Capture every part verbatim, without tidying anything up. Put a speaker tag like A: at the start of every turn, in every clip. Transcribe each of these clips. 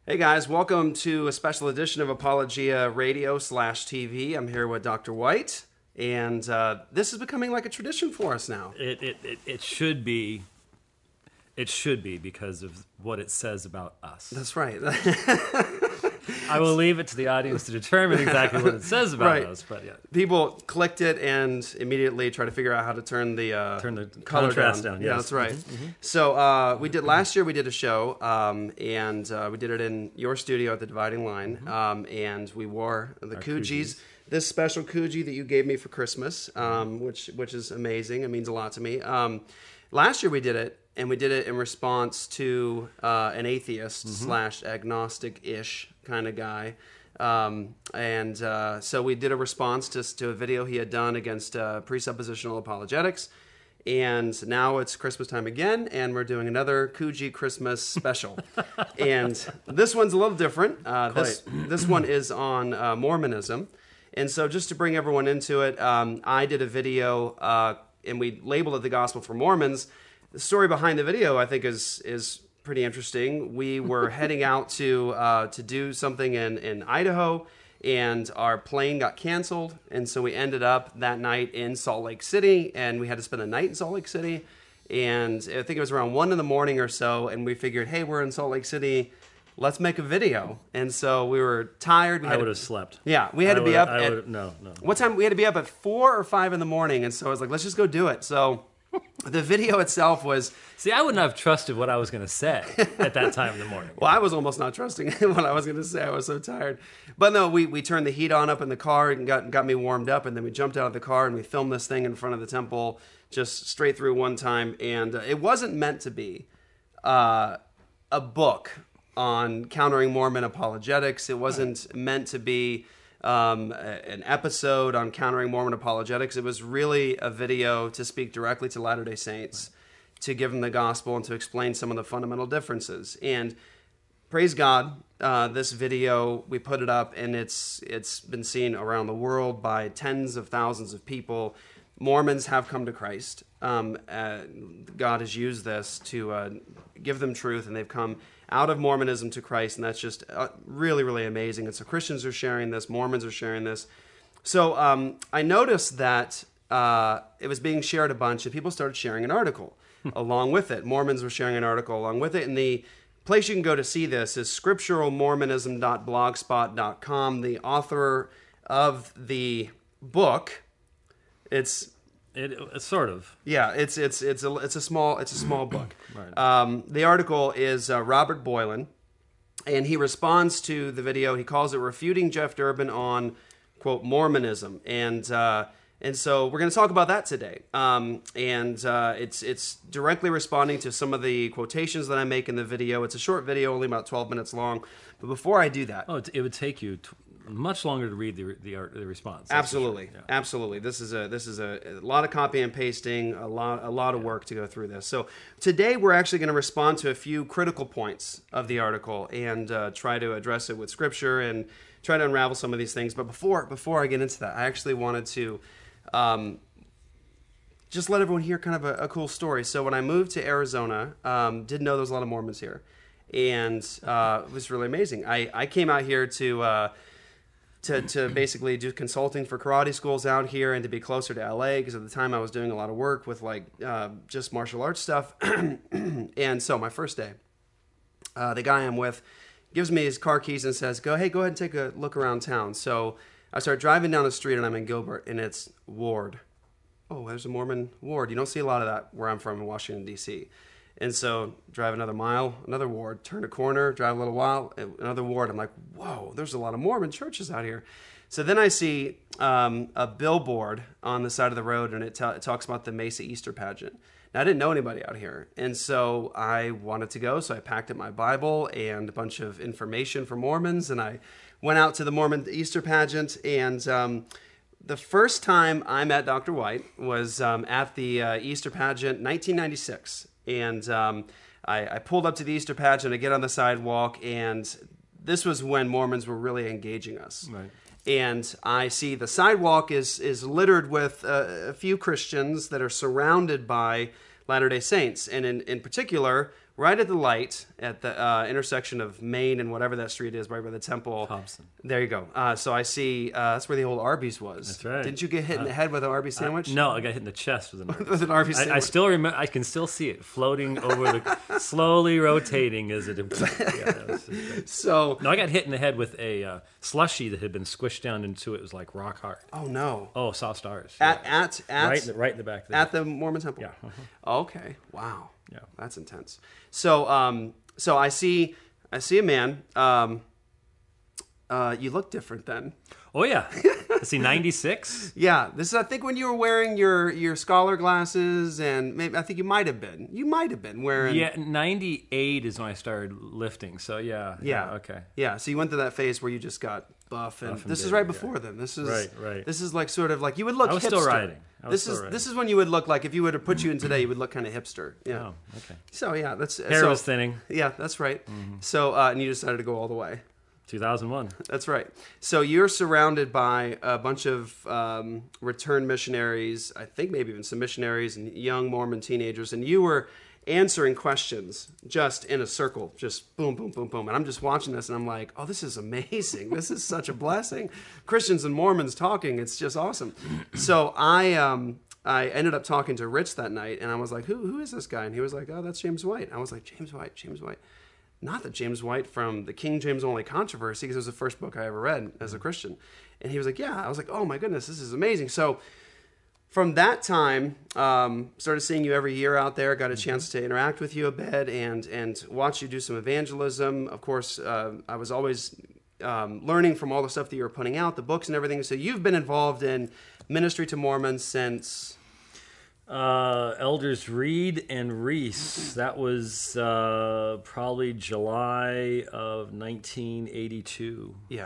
A: Hey guys, welcome to a special edition of Apologia Radio slash T V. I'm here with Doctor White, and uh, this is becoming like a tradition for us now.
B: It, it, it, it should be. It should be because of what it says about us.
A: That's right.
B: I will leave it to the audience to determine exactly what it says about
A: Right.
B: us. But yeah,
A: People clicked it and immediately try to figure out how to turn the uh,
B: turn the
A: color
B: contrast
A: down.
B: down.
A: Yeah,
B: Yes.
A: that's right.
B: Mm-hmm, mm-hmm.
A: So uh, we did last year. We did a show, um, and uh, we did it in your studio at the Dividing Line, mm-hmm. um, and we wore the
B: Our
A: koojies.
B: koojies.
A: This special koozie that you gave me for Christmas, um, which which is amazing. It means a lot to me. Um, last year we did it, and we did it in response to uh, an atheist
B: Mm-hmm.
A: slash agnostic-ish kind of guy. Um, and uh, so we did a response to, to a video he had done against uh, presuppositional apologetics. And now it's Christmas time again, and we're doing another Kooji Christmas special. And this one's a little different. Uh, this, this one is on uh, Mormonism. And so just to bring everyone into it, um, I did a video, uh, and we labeled it The Gospel for Mormons. The story behind the video, I think, is is pretty interesting. We were heading out to uh, to do something in, in Idaho, and our plane got canceled, and so we ended up that night in Salt Lake City, and we had to spend a night in Salt Lake City, and I think it was around one in the morning or so, and we figured, hey, we're in Salt Lake City, let's make a video. And so we were tired. We
B: I
A: had
B: would
A: to,
B: have slept.
A: Yeah, we had
B: I
A: to be
B: would-
A: up
B: I
A: at,
B: would- no, no.
A: what time? We had to be up at four or five in the morning, and so I was like, let's just go do it. So the video itself was...
B: See, I wouldn't have trusted what I was going to say at that time in the morning.
A: Well, I was almost not trusting what I was going to say. I was so tired. But no, we, we turned the heat on up in the car and got got me warmed up, and then we jumped out of the car and we filmed this thing in front of the temple just straight through one time. And uh, it wasn't meant to be uh, a book on countering Mormon apologetics. It wasn't meant to be um, a- an episode on countering Mormon apologetics. It was really a video to speak directly to Latter-day Saints, to give them the gospel and to explain some of the fundamental differences. And praise God, uh, this video, we put it up, and it's it's been seen around the world by tens of thousands of people. Mormons have come to Christ. Um, uh, God has used this to uh, give them truth, and they've come out of Mormonism to Christ, and that's just uh, really, really amazing. And so Christians are sharing this, Mormons are sharing this. So um, I noticed that uh, it was being shared a bunch, and people started sharing an article along with it. Mormons were sharing an article along with it, and the place you can go to see this is scriptural mormonism dot blogspot dot com. The author of the book, it's
B: It, it's sort of.
A: yeah, it's it's it's a it's a small it's a small book.
B: Right.
A: Um, the article is uh, Robert Boylan, and he responds to the video. He calls it "Refuting Jeff Durbin on quote Mormonism," and uh, and so we're going to talk about that today. Um, and uh, it's it's directly responding to some of the quotations that I make in the video. It's a short video, only about twelve minutes long. But before I do that,
B: Oh, it, it would take you t- much longer to read the the, art, the response. that's for
A: absolutely,
B: sure. Yeah.
A: absolutely. This is a this is a, a lot of copy and pasting, a lot a lot of work to go through this. So today we're actually going to respond to a few critical points of the article and uh, try to address it with scripture and try to unravel some of these things. But before before I get into that, I actually wanted to um, just let everyone hear kind of a, a cool story. So when I moved to Arizona, um, didn't know there was a lot of Mormons here, and uh, it was really amazing. I I came out here to. Uh, To, to basically do consulting for karate schools out here and to be closer to L A because at the time I was doing a lot of work with like uh, just martial arts stuff. And so my first day, uh, the guy I'm with gives me his car keys and says, "Go, hey, go ahead and take a look around town." So I start driving down the street and I'm in Gilbert and it's Ward. Oh, there's a Mormon ward. You don't see a lot of that where I'm from in Washington, D C And so drive another mile, another ward, turn a corner, drive a little while, another ward. I'm like, whoa, there's a lot of Mormon churches out here. So then I see um, a billboard on the side of the road, and it, ta- it talks about the Mesa Easter pageant. Now, I didn't know anybody out here, and so I wanted to go, so I packed up my Bible and a bunch of information for Mormons, and I went out to the Mormon Easter pageant, and um, the first time I met Doctor White was um, at the uh, Easter pageant, nineteen ninety-six. And um, I, I pulled up to the Easter pageant, I get on the sidewalk, and this was when Mormons were really engaging us.
B: Right.
A: And I see the sidewalk is is littered with uh, a few Christians that are surrounded by Latter-day Saints. And in, in particular, right at the light at the uh, intersection of Main and whatever that street is, right by the temple.
B: Hobson.
A: There you go. Uh, so I see uh, that's where the old Arby's was.
B: That's right.
A: Didn't you get hit in the head with an Arby's sandwich?
B: Uh, no, I got hit in the chest with an Arby's.
A: With an Arby's
B: I,
A: sandwich.
B: I still remember. I can still see it floating over the, slowly rotating as it. Yeah, that was great.
A: So
B: No, I got hit in the head with a uh, slushy that had been squished down into it. It was like rock hard.
A: oh no.
B: Oh, saw stars.
A: At
B: Yeah.
A: at at
B: right, in the, right in the back there.
A: at the Mormon temple.
B: Yeah, uh-huh.
A: Okay. Wow.
B: Yeah.
A: That's intense. So um so I see I see a man. Um uh you look different then.
B: Oh yeah. Let's see, ninety-six.
A: Yeah, this is I think when you were wearing your your scholar glasses, and maybe I think you might have been. You might have been wearing
B: Yeah, ninety-eight is when I started lifting. So yeah.
A: Yeah.
B: Okay.
A: Yeah, so you went through that phase where you just got buff, and
B: Buff and
A: this is
B: big,
A: right
B: yeah.
A: before then. This is
B: Right, right.
A: This is like sort of like you would look.
B: I was
A: hipster.
B: still riding. I was
A: This
B: still
A: is
B: riding.
A: this is when you would look like if you would have put you in today, you would look kind of hipster. Yeah.
B: Oh, okay.
A: So yeah, that's
B: Hair
A: so,
B: was thinning.
A: Yeah, that's right.
B: Mm-hmm.
A: So uh, and you decided to go all the way.
B: two thousand one.
A: That's right. So you're surrounded by a bunch of um, returned missionaries, I think maybe even some missionaries and young Mormon teenagers, and you were answering questions just in a circle, just boom, boom, boom, boom. And I'm just watching this and I'm like, oh, this is amazing. This is such a blessing. Christians and Mormons talking, it's just awesome. So I um, I ended up talking to Rich that night, and I was like, who who is this guy? And he was like, oh, that's James White. I was like, James White, James White. Not the James White from the King James Only Controversy, because it was the first book I ever read as a Christian. And he was like, yeah. I was like, oh my goodness, this is amazing. So from that time, um, started seeing you every year out there, got a chance to interact with you a bit and and watch you do some evangelism. Of course, uh, I was always um, learning from all the stuff that you were putting out, the books and everything. So you've been involved in ministry to Mormons since...
B: Uh, Elders Reed and Reese. That was uh, probably July of nineteen eighty-two.
A: Yeah.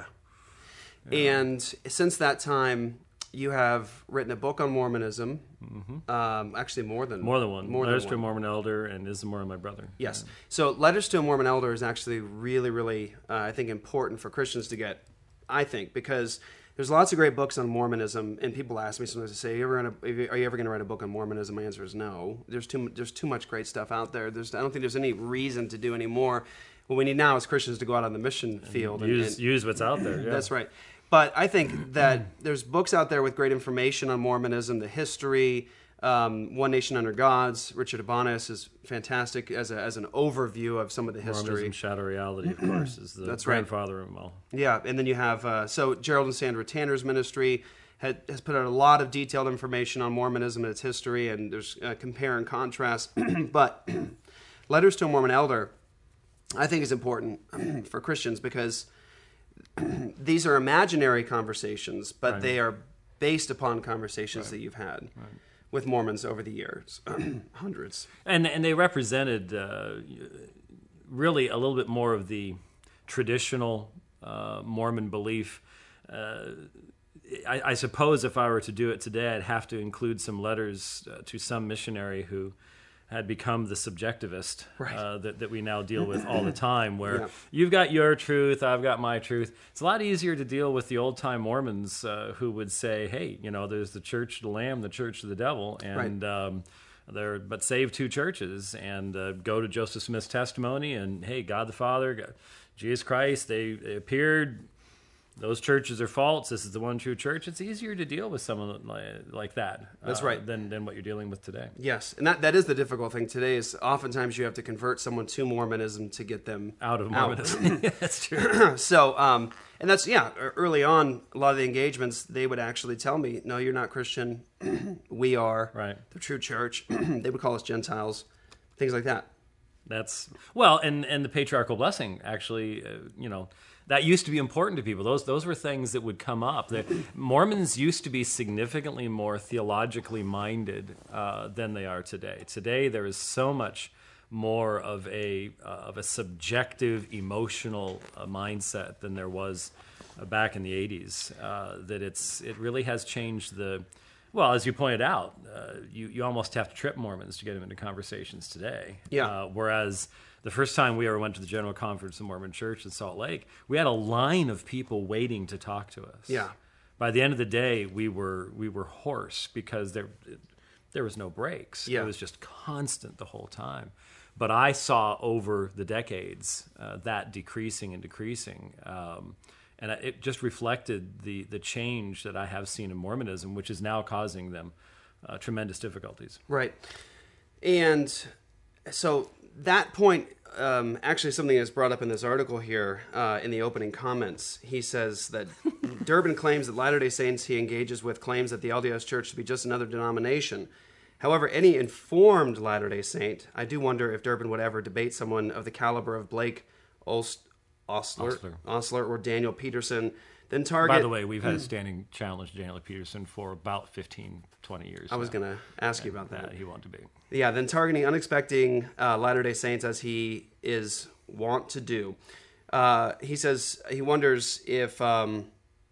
A: And since that time, you have written a book on Mormonism. Mm-hmm. Um, actually, more than
B: More than one.
A: More
B: Letters
A: than
B: to a
A: one.
B: Mormon Elder and Is the Mormon My Brother.
A: Yes. So, Letters to a Mormon Elder is actually really, really, uh, I think, important for Christians to get. I think because there's lots of great books on Mormonism, and people ask me sometimes to say, "Are you ever gonna, are you ever going to write a book on Mormonism?" My answer is no. There's too there's too much great stuff out there. There's I don't think there's any reason to do any more. What we need now is Christians to go out on the mission field and,
B: Use
A: and,
B: use what's out there. Yeah.
A: That's right. But I think that there's books out there with great information on Mormonism, the history. Um, One Nation Under Gods. Richard Ibanez is fantastic as a, as an overview of some of the history.
B: Mormonism, Shadow Reality, of course, is the
A: That's right.
B: grandfather of them all.
A: Yeah, and then you have uh, so Gerald and Sandra Tanner's ministry had, has put out a lot of detailed information on Mormonism and its history, and there's uh, compare and contrast. But Letters to a Mormon Elder, I think, is important for Christians because these are imaginary conversations, but
B: Right.
A: they are based upon conversations
B: Right.
A: that you've had
B: Right.
A: with Mormons over the years, hundreds.
B: And and they represented uh, really a little bit more of the traditional uh, Mormon belief. Uh, I, I suppose if I were to do it today, I'd have to include some letters uh, to some missionary who had become the subjectivist
A: Right.
B: uh, that, that we now deal with all the time, where
A: Yeah.
B: you've got your truth, I've got my truth. It's a lot easier to deal with the old-time Mormons uh, who would say, hey, you know, there's the church of the Lamb, the church of the devil, and um, there but save two churches, and uh, go to Joseph Smith's testimony, and hey, God the Father, God, Jesus Christ, they, they appeared. Those churches are false. This is the one true church. It's easier to deal with someone like, like that.
A: That's
B: uh,
A: right.
B: Than, than what you're dealing with today.
A: Yes, and that, that is the difficult thing today is oftentimes you have to convert someone to Mormonism to get them
B: Out of Mormonism. Yeah, that's true.
A: So, um, and that's, yeah, early on, a lot of the engagements, they would actually tell me, no, you're not Christian. We are
B: Right.
A: the true church. They would call us Gentiles, things like that.
B: That's well, and and the patriarchal blessing actually, uh, you know, that used to be important to people. Those those were things that would come up. The Mormons used to be significantly more theologically minded uh, than they are today. Today, there is so much more of a uh, of a subjective, emotional uh, mindset than there was uh, back in the eighties. Uh, that it's it really has changed the. Well, as you pointed out, uh, you, you almost have to trip Mormons to get them into conversations today.
A: Yeah.
B: Uh, whereas the first time we ever went to the General Conference of Mormon Church in Salt Lake, we had a line of people waiting to talk to us.
A: Yeah.
B: By the end of the day, we were we were hoarse because there there was no breaks.
A: Yeah.
B: It was just constant the whole time. But I saw over the decades uh, that decreasing and decreasing. Um, and it just reflected the, the change that I have seen in Mormonism, which is now causing them uh, tremendous difficulties.
A: Right. And so that point, um, actually something that's brought up in this article here uh, in the opening comments. He says that Durbin claims that Latter-day Saints he engages with claims that the L D S Church to be just another denomination. However, any informed Latter-day Saint, I do wonder if Durbin would ever debate someone of the caliber of Blake Olst, Ostler,
B: Ostler.
A: Ostler or Daniel Peterson, then target...
B: By the way, we've had a standing challenge to Daniel Peterson for about fifteen, twenty years.
A: I was
B: now.
A: going to ask you about that.
B: He won't debate.
A: Yeah, then targeting unexpecting uh, Latter-day Saints as he is wont to do. Uh, he says he wonders if um,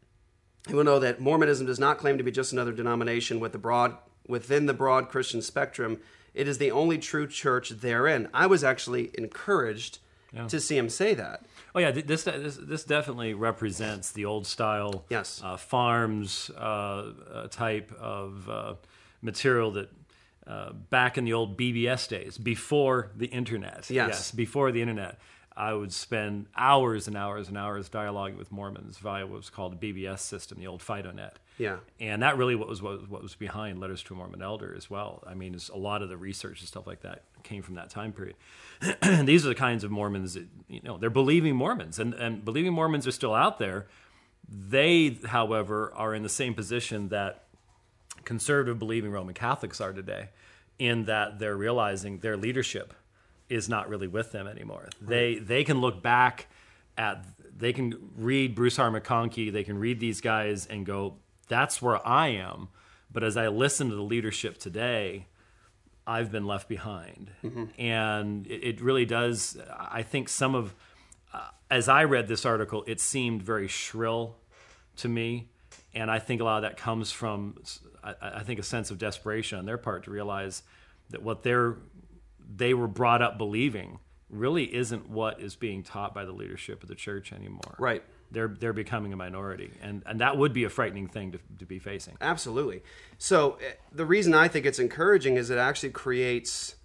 A: he will know that Mormonism does not claim to be just another denomination with the broad within the broad Christian spectrum. It is the only true church therein. I was actually encouraged yeah. to see him say that.
B: Oh yeah, this this, this definitely represents the old style
A: yes.
B: uh, farms uh, uh, type of uh, material that uh, back in the old B B S days, before the internet.
A: Yes.
B: yes, before the internet, I would spend hours and hours and hours dialoguing with Mormons via what was called the B B S system, the old FidoNet.
A: Yeah,
B: and that really what was what, what was behind Letters to a Mormon Elder as well. I mean, it's, a lot of the research and stuff like that came from that time period. And these are the kinds of Mormons that, you know, they're believing Mormons, and, and believing Mormons are still out there. They, however, are in the same position that conservative believing Roman Catholics are today, in that they're realizing their leadership is not really with them anymore. Right. They they can look back at, they can read Bruce R. McConkie, they can read these guys and go, that's where I am. But as I listen to the leadership today, I've been left behind. Mm-hmm. And it, it really does, I think some of, uh, as I read this article, it seemed very shrill to me. And I think a lot of that comes from, I, I think, a sense of desperation on their part to realize that what they're, they were brought up believing really isn't what is being taught by the leadership of the church anymore.
A: Right.
B: They're they're becoming a minority, and, and that would be a frightening thing to, to be facing.
A: Absolutely. So uh, the reason I think it's encouraging is it actually creates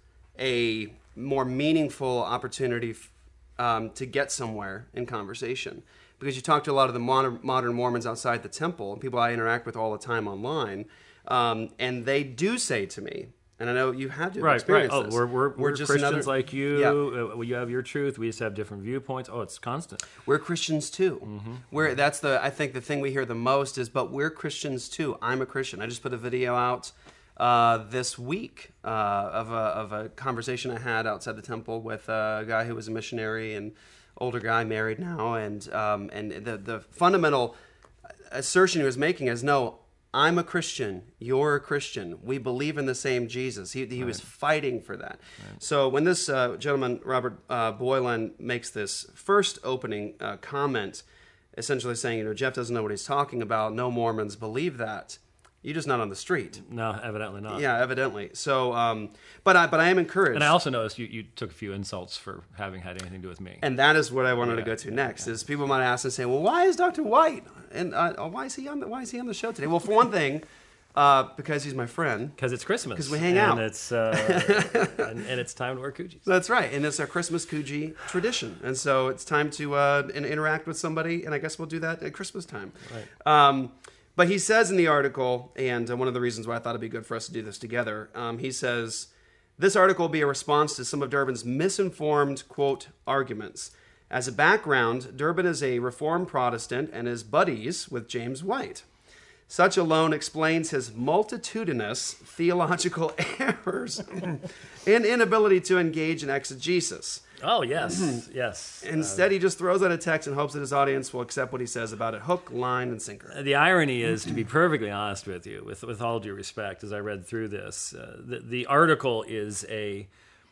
A: a more meaningful opportunity f- um, to get somewhere in conversation. Because you talk to a lot of the modern, modern Mormons outside the temple, and people I interact with all the time online, um, and they do say to me, and I know you had to
B: right,
A: experience
B: right. Oh,
A: this.
B: we're, we're, we're
A: just
B: Christians
A: another,
B: like you.
A: Yeah.
B: Uh, you have your truth. We just have different viewpoints. Oh, it's constant.
A: We're Christians too. Mm-hmm. We're that's the I think the thing we hear the most is, but we're Christians too. I'm a Christian. I just put a video out uh, this week uh, of a of a conversation I had outside the temple with a guy who was a missionary and older guy, married now, and um, and the the fundamental assertion he was making is, no, I'm a Christian. You're a Christian. We believe in the same Jesus. He, he right. was fighting for that. Right. So when this uh, gentleman, Robert uh, Boylan, makes this first opening uh, comment, essentially saying, you know, Jeff doesn't know what he's talking about. No Mormons believe that. You're just not on the street.
B: No, evidently not.
A: Yeah, evidently. So, um, but I but I am encouraged.
B: And I also noticed you, you took a few insults for having had anything to do with me.
A: And that is what I wanted
B: yeah,
A: to go to
B: yeah,
A: next.
B: yeah.
A: Is people might ask and say, well, why is Doctor White and uh, why is he on the why is he on the show today? Well, for one thing, uh, because he's my friend.
B: Because it's Christmas.
A: Because we hang
B: and
A: out.
B: It's uh, and, and it's time to wear koojies.
A: That's right, and it's our Christmas koozie tradition, and so it's time to uh, in- interact with somebody, and I guess we'll do that at Christmas time.
B: Right.
A: Um, But he says in the article, and one of the reasons why I thought it'd be good for us to do this together, um, he says, this article will be a response to some of Durbin's misinformed, quote, arguments. As a background, Durbin is a Reformed Protestant and is buddies with James White. Such alone explains his multitudinous theological errors and inability to engage in exegesis.
B: Oh, yes, yes.
A: Instead, he just throws out a text and hopes that his audience will accept what he says about it, hook, line, and sinker.
B: The irony is, to be perfectly honest with you, with with all due respect, as I read through this, uh, the, the article is a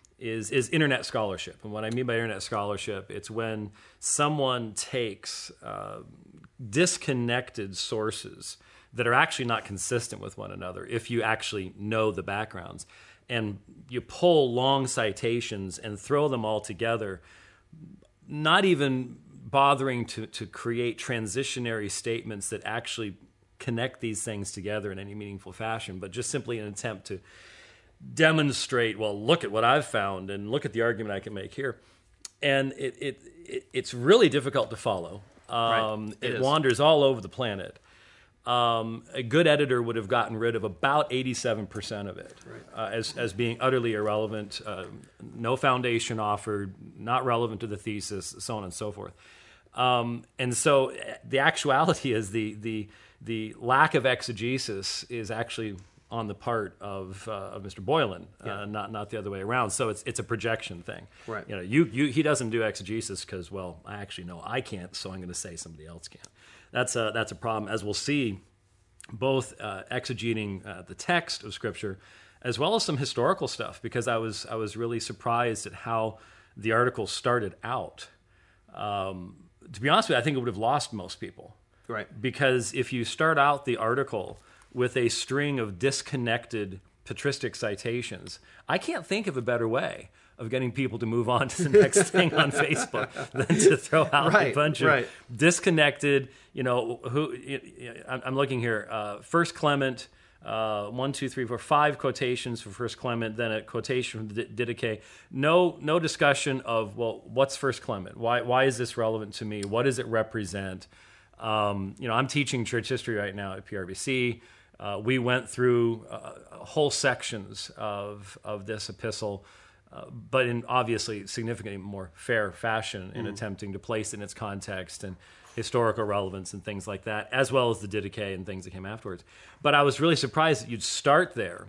B: is is internet scholarship. And what I mean by internet scholarship, it's when someone takes uh, disconnected sources that are actually not consistent with one another, if you actually know the backgrounds, and you pull long citations and throw them all together, not even bothering to, to create transitionary statements that actually connect these things together in any meaningful fashion, but just simply an attempt to demonstrate, well, look at what I've found and look at the argument I can make here. And it, it, it it's really difficult to follow. Um,
A: Right. It
B: it
A: is.
B: wanders all over the planet. Um, a good editor would have gotten rid of about eighty-seven percent of it
A: Right.
B: uh, as, as being utterly irrelevant, uh, no foundation offered, not relevant to the thesis, so on and so forth. Um, and so the actuality is the, the, the lack of exegesis is actually on the part of, uh, of Mister Boylan,
A: Yeah.
B: uh, not, not the other way around. So it's, it's a projection thing.
A: Right.
B: You know, you, you, he doesn't do exegesis because, well, I actually know I can't, so I'm going to say somebody else can. That's a, that's a problem, as we'll see, both uh, exegeting uh, the text of Scripture as well as some historical stuff, because I was, I was really surprised at how the article started out. Um, to be honest with you, I think it would have lost most people.
A: Right.
B: Because if you start out the article with a string of disconnected patristic citations, I can't think of a better way of getting people to move on to the next thing on Facebook than to throw out
A: Right,
B: a bunch
A: right.
B: of disconnected, you know, who, I'm I'm looking here, uh, First Clement, uh, one, two, three, four, five quotations for First Clement, then a quotation from the Didache. No, no discussion of, well, what's First Clement? Why, why is this relevant to me? What does it represent? Um, you know, I'm teaching church history right now at P R B C. Uh, we went through uh, whole sections of of this epistle, uh, but in obviously significantly more fair fashion in attempting to place it in its context and historical relevance and things like that, as well as the Didache and things that came afterwards. But I was really surprised that you'd start there,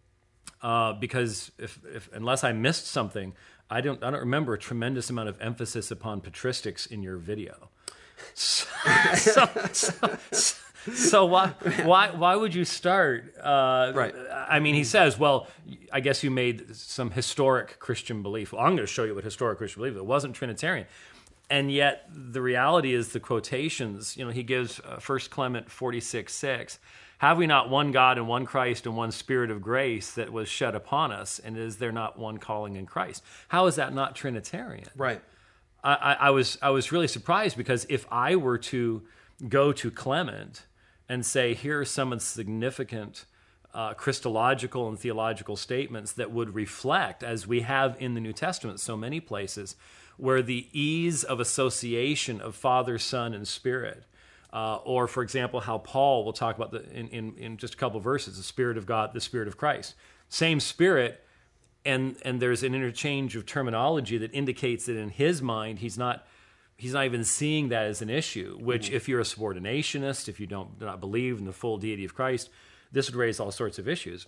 B: uh, because if, if unless I missed something, I don't I don't remember a tremendous amount of emphasis upon patristics in your video. So, so, so, so why why why would you start? Uh,
A: Right.
B: I mean, he says, well, I guess you made some historic Christian belief. Well, I'm going to show you what historic Christian belief. It wasn't Trinitarian, and yet the reality is the quotations. You know, he gives uh, First Clement forty-six six. Have we not one God and one Christ and one Spirit of grace that was shed upon us? And is there not one calling in Christ? How is that not Trinitarian?
A: Right.
B: I, I, I was I was really surprised, because if I were to go to Clement and say, here are some of the significant uh, Christological and theological statements that would reflect, as we have in the New Testament so many places, where the ease of association of Father, Son, and Spirit, uh, or, for example, how Paul will talk about the, in, in, in just a couple of verses, the Spirit of God, the Spirit of Christ. Same Spirit, and and there's an interchange of terminology that indicates that in his mind he's not he's not even seeing that as an issue, which mm-hmm. if you're a subordinationist, if you don't do not believe in the full deity of Christ, this would raise all sorts of issues.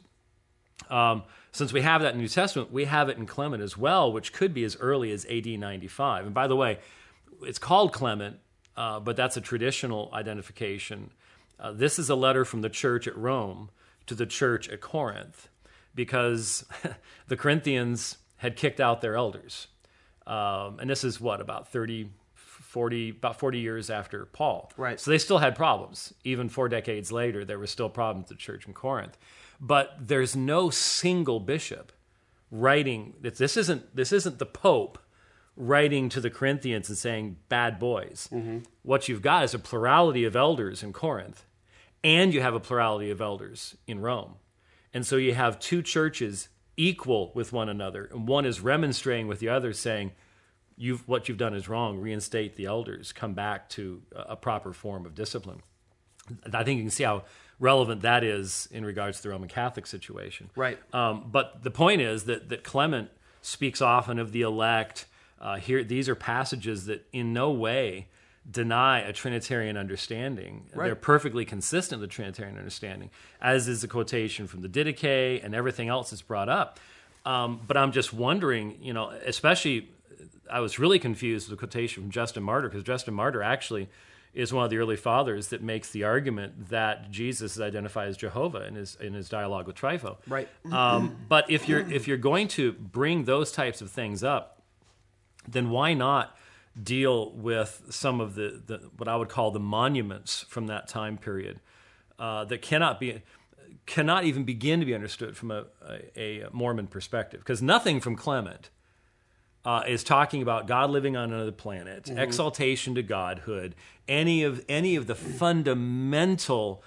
B: Um, since we have that in the New Testament, we have it in Clement as well, which could be as early as A D ninety-five. And by the way, it's called Clement, uh, but that's a traditional identification. Uh, this is a letter from the church at Rome to the church at Corinth, because the Corinthians had kicked out their elders. Um, and this is what, about thirty, forty, about forty years after Paul.
A: Right.
B: So they still had problems. Even four decades later, there were still problems with the church in Corinth. But there's no single bishop writing, this isn't, this isn't the Pope writing to the Corinthians and saying, bad boys. Mm-hmm. What you've got is a plurality of elders in Corinth, and you have a plurality of elders in Rome. And so you have two churches equal with one another, and one is remonstrating with the other, saying, "You've what you've done is wrong. Reinstate the elders. Come back to a proper form of discipline." I think you can see how relevant that is in regards to the Roman Catholic situation.
A: Right.
B: Um, but the point is that that Clement speaks often of the elect. Uh, here, these are passages that in no way deny a Trinitarian understanding.
A: Right.
B: They're perfectly consistent with the Trinitarian understanding, as is the quotation from the Didache and everything else that's brought up. Um, but I'm just wondering, you know, especially, I was really confused with the quotation from Justin Martyr, because Justin Martyr actually is one of the early fathers that makes the argument that Jesus is identified as Jehovah in his in his dialogue with Trypho.
A: Right.
B: Um, but if you're if you're going to bring those types of things up, then why not deal with some of the, the what I would call the monuments from that time period uh, that cannot be cannot even begin to be understood from a, a, a Mormon perspective, because nothing from Clement uh, is talking about God living on another planet, mm-hmm. exaltation to godhood, any of any of the fundamental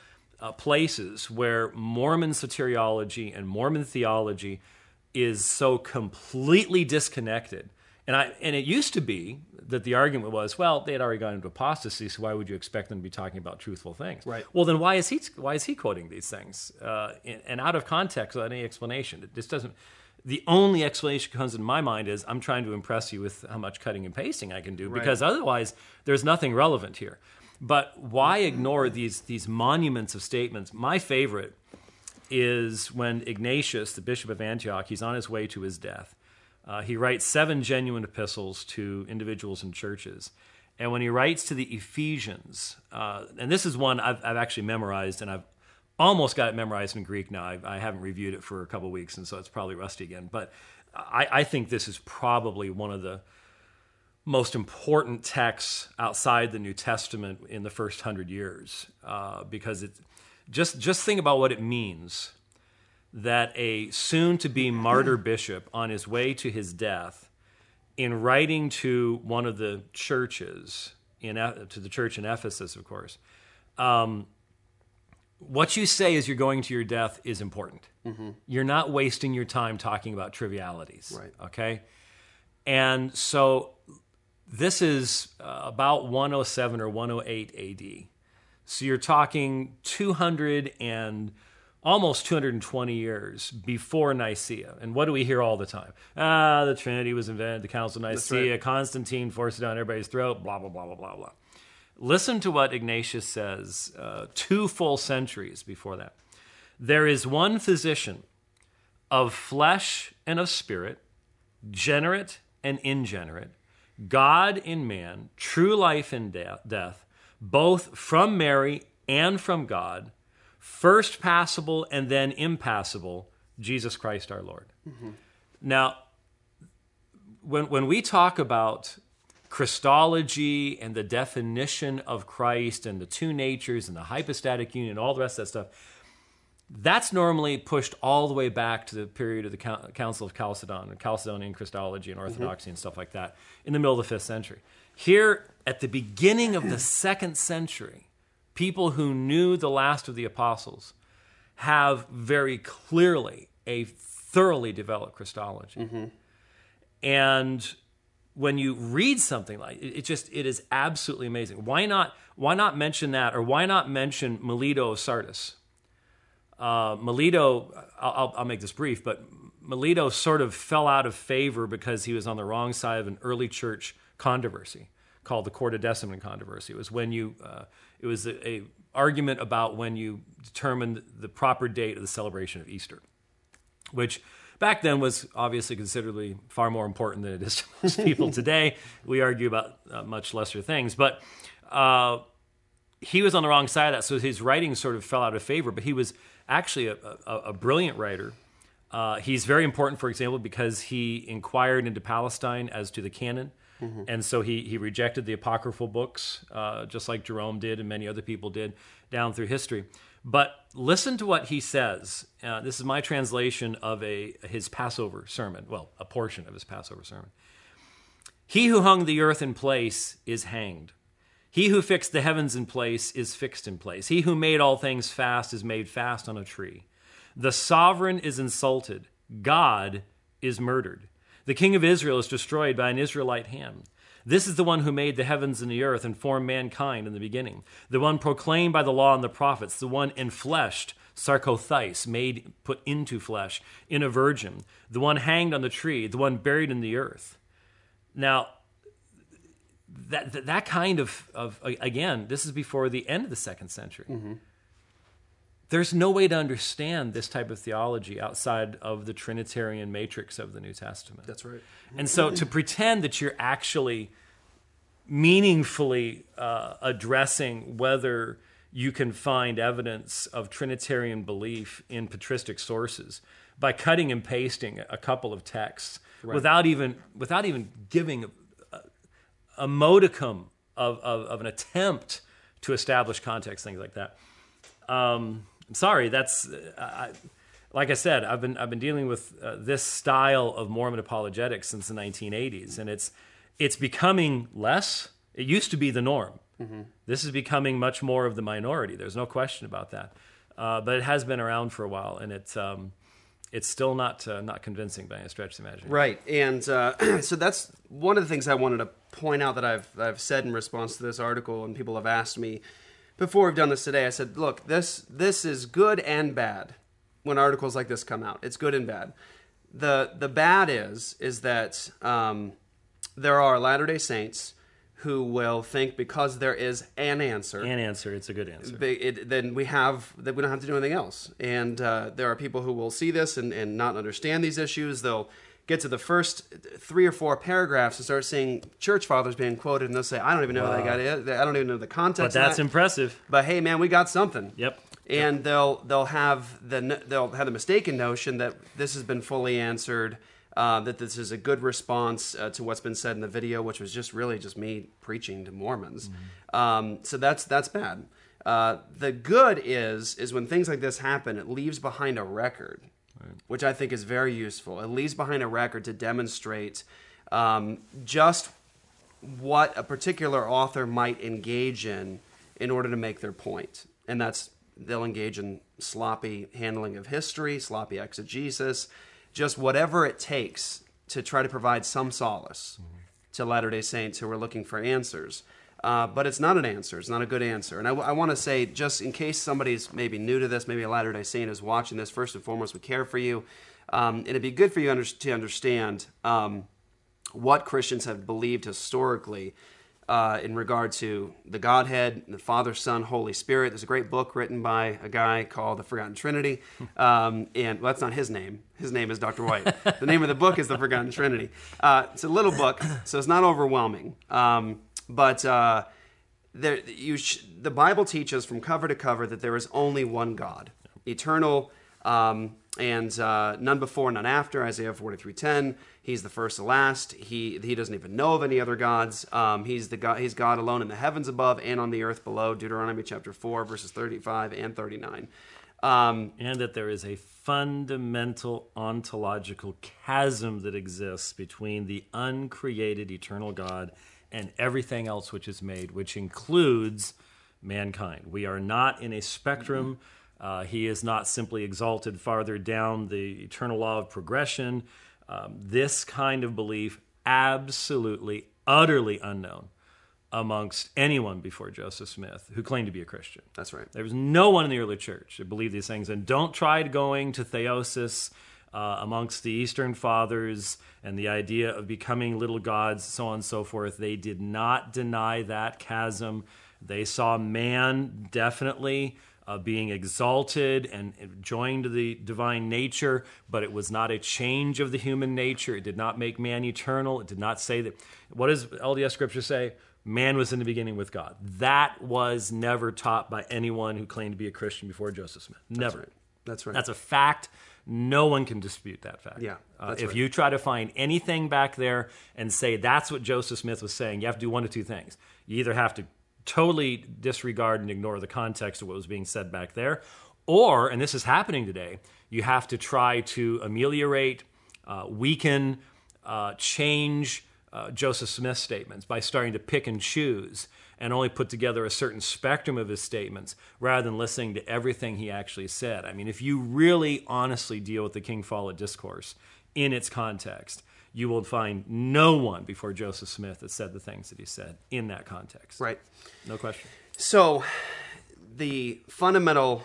B: uh, places where Mormon soteriology and Mormon theology is so completely disconnected. And I and it used to be that the argument was, well, they had already gone into apostasy, so why would you expect them to be talking about truthful things?
A: Right.
B: Well, then why is he why is he quoting these things? Uh, and, and out of context, without any explanation, it just doesn't. The only explanation that comes in my mind is I'm trying to impress you with how much cutting and pasting I can do,
A: Right.
B: because otherwise there's nothing relevant here. But why ignore these these monuments of statements? My favorite is when Ignatius, the Bishop of Antioch, he's on his way to his death. Uh, he writes seven genuine epistles to individuals and churches. And when he writes to the Ephesians, uh, and this is one I've, I've actually memorized, and I've almost got it memorized in Greek now. I, I haven't reviewed it for a couple of weeks, and so it's probably rusty again. But I, I think this is probably one of the most important texts outside the New Testament in the first hundred years, uh, because it just just think about what it means that a soon-to-be martyr bishop on his way to his death, in writing to one of the churches, in to the church in Ephesus, of course, um, what you say as you're going to your death is important. Mm-hmm. You're not wasting your time talking about trivialities,
A: right.
B: okay? And so this is uh, about one oh seven or one oh eight A D. So you're talking two hundred and almost two hundred twenty years before Nicaea. And what do we hear all the time? Ah, the Trinity was invented, the Council of Nicaea, right. Constantine forced it down everybody's throat, blah, blah, blah, blah, blah, blah. Listen to what Ignatius says uh, two full centuries before that. There is one physician of flesh and of spirit, generate and ingenerate, God in man, true life and de- death, both from Mary and from God, first passible and then impassible, Jesus Christ our Lord. Mm-hmm. Now, when when we talk about Christology and the definition of Christ and the two natures and the hypostatic union and all the rest of that stuff, that's normally pushed all the way back to the period of the Council of Chalcedon and Chalcedonian Christology and Orthodoxy mm-hmm. and stuff like that in the middle of the fifth century. Here, at the beginning of the second century, people who knew the last of the apostles have very clearly a thoroughly developed Christology. Mm-hmm. And when you read something like it, it just it is absolutely amazing. Why not why not mention that, or why not mention Melito of Sardis? Uh, Melito, I'll, I'll make this brief, but Melito sort of fell out of favor because he was on the wrong side of an early church controversy called the Quartodeciman controversy. It was when you uh, it was a, a argument about when you determined the proper date of the celebration of Easter, which back then was obviously considerably far more important than it is to most people today. We argue about uh, much lesser things, but uh, he was on the wrong side of that, so his writing sort of fell out of favor, but he was actually a, a, a brilliant writer. Uh, he's very important, for example, because he inquired into Palestine as to the canon, mm-hmm. and so he, he rejected the apocryphal books, uh, just like Jerome did and many other people did down through history. But listen to what he says. Uh, this is my translation of a his Passover sermon, well, a portion of his Passover sermon. He who hung the earth in place is hanged. He who fixed the heavens in place is fixed in place. He who made all things fast is made fast on a tree. The sovereign is insulted. God is murdered. The king of Israel is destroyed by an Israelite hand. This is the one who made the heavens and the earth and formed mankind in the beginning. The one proclaimed by the law and the prophets. The one enfleshed, sarkotheis, made, put into flesh, in a virgin. The one hanged on the tree. The one buried in the earth. Now, That, that that kind of, of, again, this is before the end of the second century. Mm-hmm. There's no way to understand this type of theology outside of the Trinitarian matrix of the New Testament.
A: That's right.
B: And so to pretend that you're actually meaningfully uh, addressing whether you can find evidence of Trinitarian belief in patristic sources by cutting and pasting a couple of texts right. without even without even giving a modicum of, of, of an attempt to establish context, things like that. Um, I'm sorry, that's uh, I, like I said. I've been I've been dealing with uh, this style of Mormon apologetics since the nineteen eighties, and it's it's becoming less. It used to be the norm. Mm-hmm. This is becoming much more of the minority. There's no question about that. uh, but it has been around for a while, and it's um, it's still not uh, not convincing by any stretch of the imagination.
A: Right, and uh, so that's one of the things I wanted to point out that I've I've said in response to this article, and people have asked me before we've done this today. I said, look, this this is good and bad when articles like this come out. It's good and bad. The the bad is is that um, there are Latter-day Saints who will think because there is an answer,
B: An answer, it's a good answer.
A: they- it, then we have that we don't have to do anything else. And uh, there are people who will see this and, and not understand these issues. They'll get to the first three or four paragraphs and start seeing church fathers being quoted, and they'll say, "I don't even know
B: Wow.
A: what they got. I don't even know the context."
B: But that's
A: of that.
B: impressive.
A: But hey, man, we got something.
B: Yep.
A: And they'll they'll have the they'll have the mistaken notion that this has been fully answered, uh, that this is a good response uh, to what's been said in the video, which was just really just me preaching to Mormons. Mm-hmm. Um, so that's that's bad. Uh, the good is is when things like this happen, it leaves behind a record, right, which I think is very useful. It leaves behind a record to demonstrate um, just what a particular author might engage in in order to make their point, and that's they'll engage in sloppy handling of history, sloppy exegesis, just whatever it takes to try to provide some solace mm-hmm. to Latter-day Saints who are looking for answers. Uh, but it's not an answer. It's not a good answer. And I, I want to say, just in case somebody's maybe new to this, maybe a Latter-day Saint is watching this, first and foremost, we care for you. Um, and it'd be good for you under, to understand um, what Christians have believed historically Uh, in regard to the Godhead, the Father, Son, Holy Spirit. There's a great book written by a guy called The Forgotten Trinity. Um, and well, that's not his name. His name is Doctor White. The name of the book is The Forgotten Trinity. Uh, it's a little book, so it's not overwhelming. Um, but uh, there, you sh- the Bible teaches from cover to cover that there is only one God, eternal, um, and uh, none before, none after. Isaiah forty-three ten. He's the first and last. He he doesn't even know of any other gods. Um, he's the God. He's God alone in the heavens above and on the earth below. Deuteronomy chapter four, verses thirty-five and thirty-nine. Um,
B: and that there is a fundamental ontological chasm that exists between the uncreated eternal God and everything else which is made, which includes mankind. We are not in a spectrum. Mm-hmm. Uh, he is not simply exalted farther down the eternal law of progression. Um, this kind of belief, absolutely, utterly unknown amongst anyone before Joseph Smith who claimed to be a Christian.
A: That's right.
B: There was no one in the early church that believed these things. And don't try going to theosis uh, amongst the Eastern Fathers and the idea of becoming little gods, so on and so forth. They did not deny that chasm. They saw man definitely Uh, being exalted and joined to the divine nature, but it was not a change of the human nature. It did not make man eternal. It did not say that. What does L D S Scripture say? Man was in the beginning with God. That was never taught by anyone who claimed to be a Christian before Joseph Smith. Never.
A: That's right. That's right.
B: That's a fact. No one can dispute that fact.
A: Yeah,
B: uh,
A: that's
B: if
A: right.
B: you try to find anything back there and say that's what Joseph Smith was saying, you have to do one of two things. You either have to totally disregard and ignore the context of what was being said back there, or, and this is happening today, you have to try to ameliorate, uh, weaken, uh, change uh, Joseph Smith's statements by starting to pick and choose and only put together a certain spectrum of his statements rather than listening to everything he actually said. I mean, if you really honestly deal with the King Follett discourse in its context, you will find no one before Joseph Smith that said the things that he said in that context.
A: Right.
B: No question.
A: So the fundamental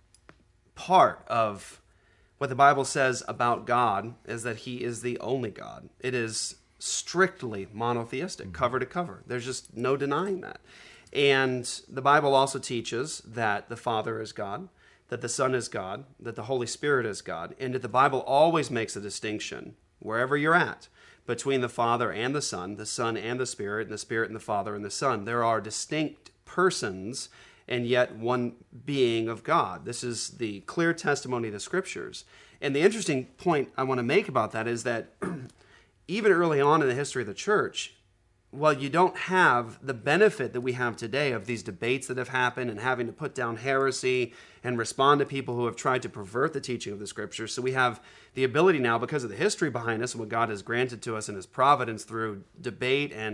A: part of what the Bible says about God is that he is the only God. It is strictly monotheistic, mm-hmm. cover to cover. There's just no denying that. And the Bible also teaches that the Father is God, that the Son is God, that the Holy Spirit is God, and that the Bible always makes a distinction wherever you're at, between the Father and the Son, the Son and the Spirit, and the Spirit and the Father and the Son. There are distinct persons and yet one being of God. This is the clear testimony of the Scriptures. And the interesting point I want to make about that is that even early on in the history of the church, well, you don't have the benefit that we have today of these debates that have happened and having to put down heresy and respond to people who have tried to pervert the teaching of the Scriptures. So we have the ability now, because of the history behind us and what God has granted to us in His providence through debate and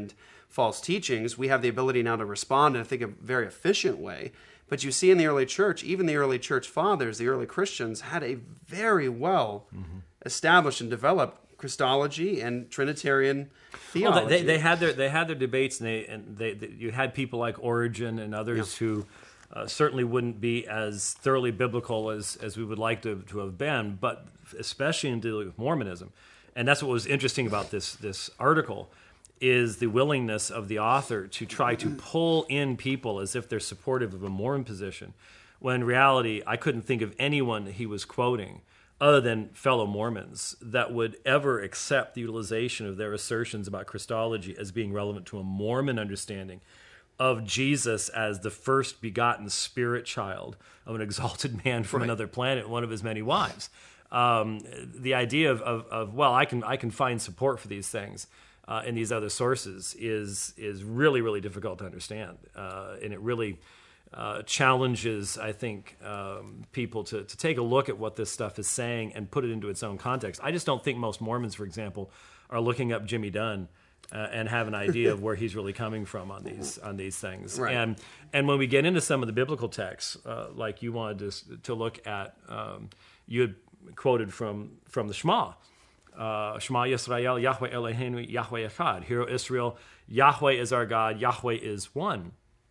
A: false teachings, we have the ability now to respond in, I think, a very efficient way. But you see in the early church, even the early church fathers, the early Christians, had a very well mm-hmm. established and developed Christology and Trinitarian theology.
B: Well, they, they had their they had their debates, and they and they, they you had people like Origen and others yeah. who uh, certainly wouldn't be as thoroughly biblical as as we would like to to have been, but especially in dealing with Mormonism. And that's what was interesting about this this article, is the willingness of the author to try to pull in people as if they're supportive of a Mormon position, when in reality, I couldn't think of anyone he was quoting other than fellow Mormons that would ever accept the utilization of their assertions about Christology as being relevant to a Mormon understanding of Jesus as the first begotten spirit child of an exalted man from right. another planet, one of his many wives. Um, the idea of, of, of, well, I can I can find support for these things uh, in these other sources is is really, really difficult to understand. Uh, and it really uh, challenges, I think, um, people to, to take a look at what this stuff is saying and put it into its own context. I just don't think most Mormons, for example, are looking up Jimmy Dunn uh, and have an idea of where he's really coming from on these on these things.
A: Right.
B: And and when we get into some of the biblical texts, uh, like you wanted to, to look at, um, you had quoted from, from the Shema. Uh, Shema Yisrael, Yahweh Eloheinu, Yahweh Echad. Hear, O Israel, Yahweh is our God, Yahweh is one.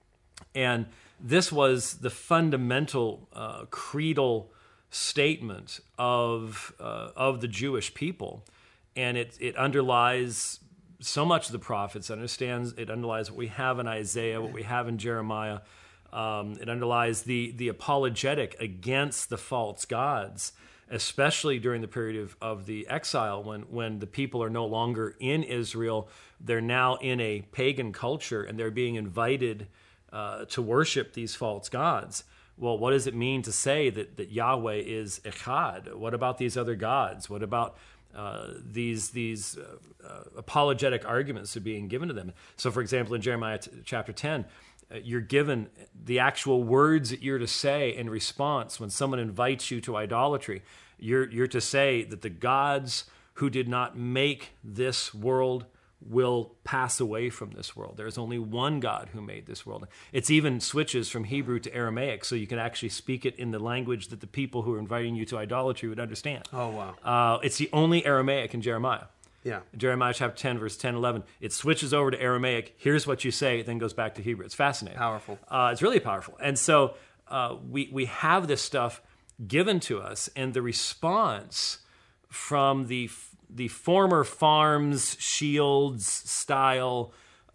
B: And this was the fundamental uh, creedal statement of uh, of the Jewish people. And it, it underlies so much of the prophets. It understands, it underlies what we have in Isaiah, what we have in Jeremiah. Um, it underlies the, the apologetic against the false gods, especially during the period of, of the exile, when, when the people are no longer in Israel. They're now in a pagan culture, and they're being invited uh, to worship these false gods. Well, what does it mean to say that, that Yahweh is Echad? What about these other gods? What about uh, these these uh, uh, apologetic arguments that are being given to them? So, for example, in Jeremiah t- chapter ten, uh, you're given the actual words that you're to say in response when someone invites you to idolatry. You're, you're to say that the gods who did not make this world will pass away from this world. There's only one God who made this world. It's even switches from Hebrew to Aramaic, so you can actually speak it in the language that the people who are inviting you to idolatry would understand.
A: Oh, wow.
B: Uh, it's the only Aramaic in Jeremiah.
A: Yeah.
B: Jeremiah chapter ten, verse ten, eleven. It switches over to Aramaic. Here's what you say, then goes back to Hebrew. It's fascinating.
A: Powerful.
B: Uh, it's really powerful. And so uh, we, we have this stuff given to us, and the response from the the former Farms, Shields style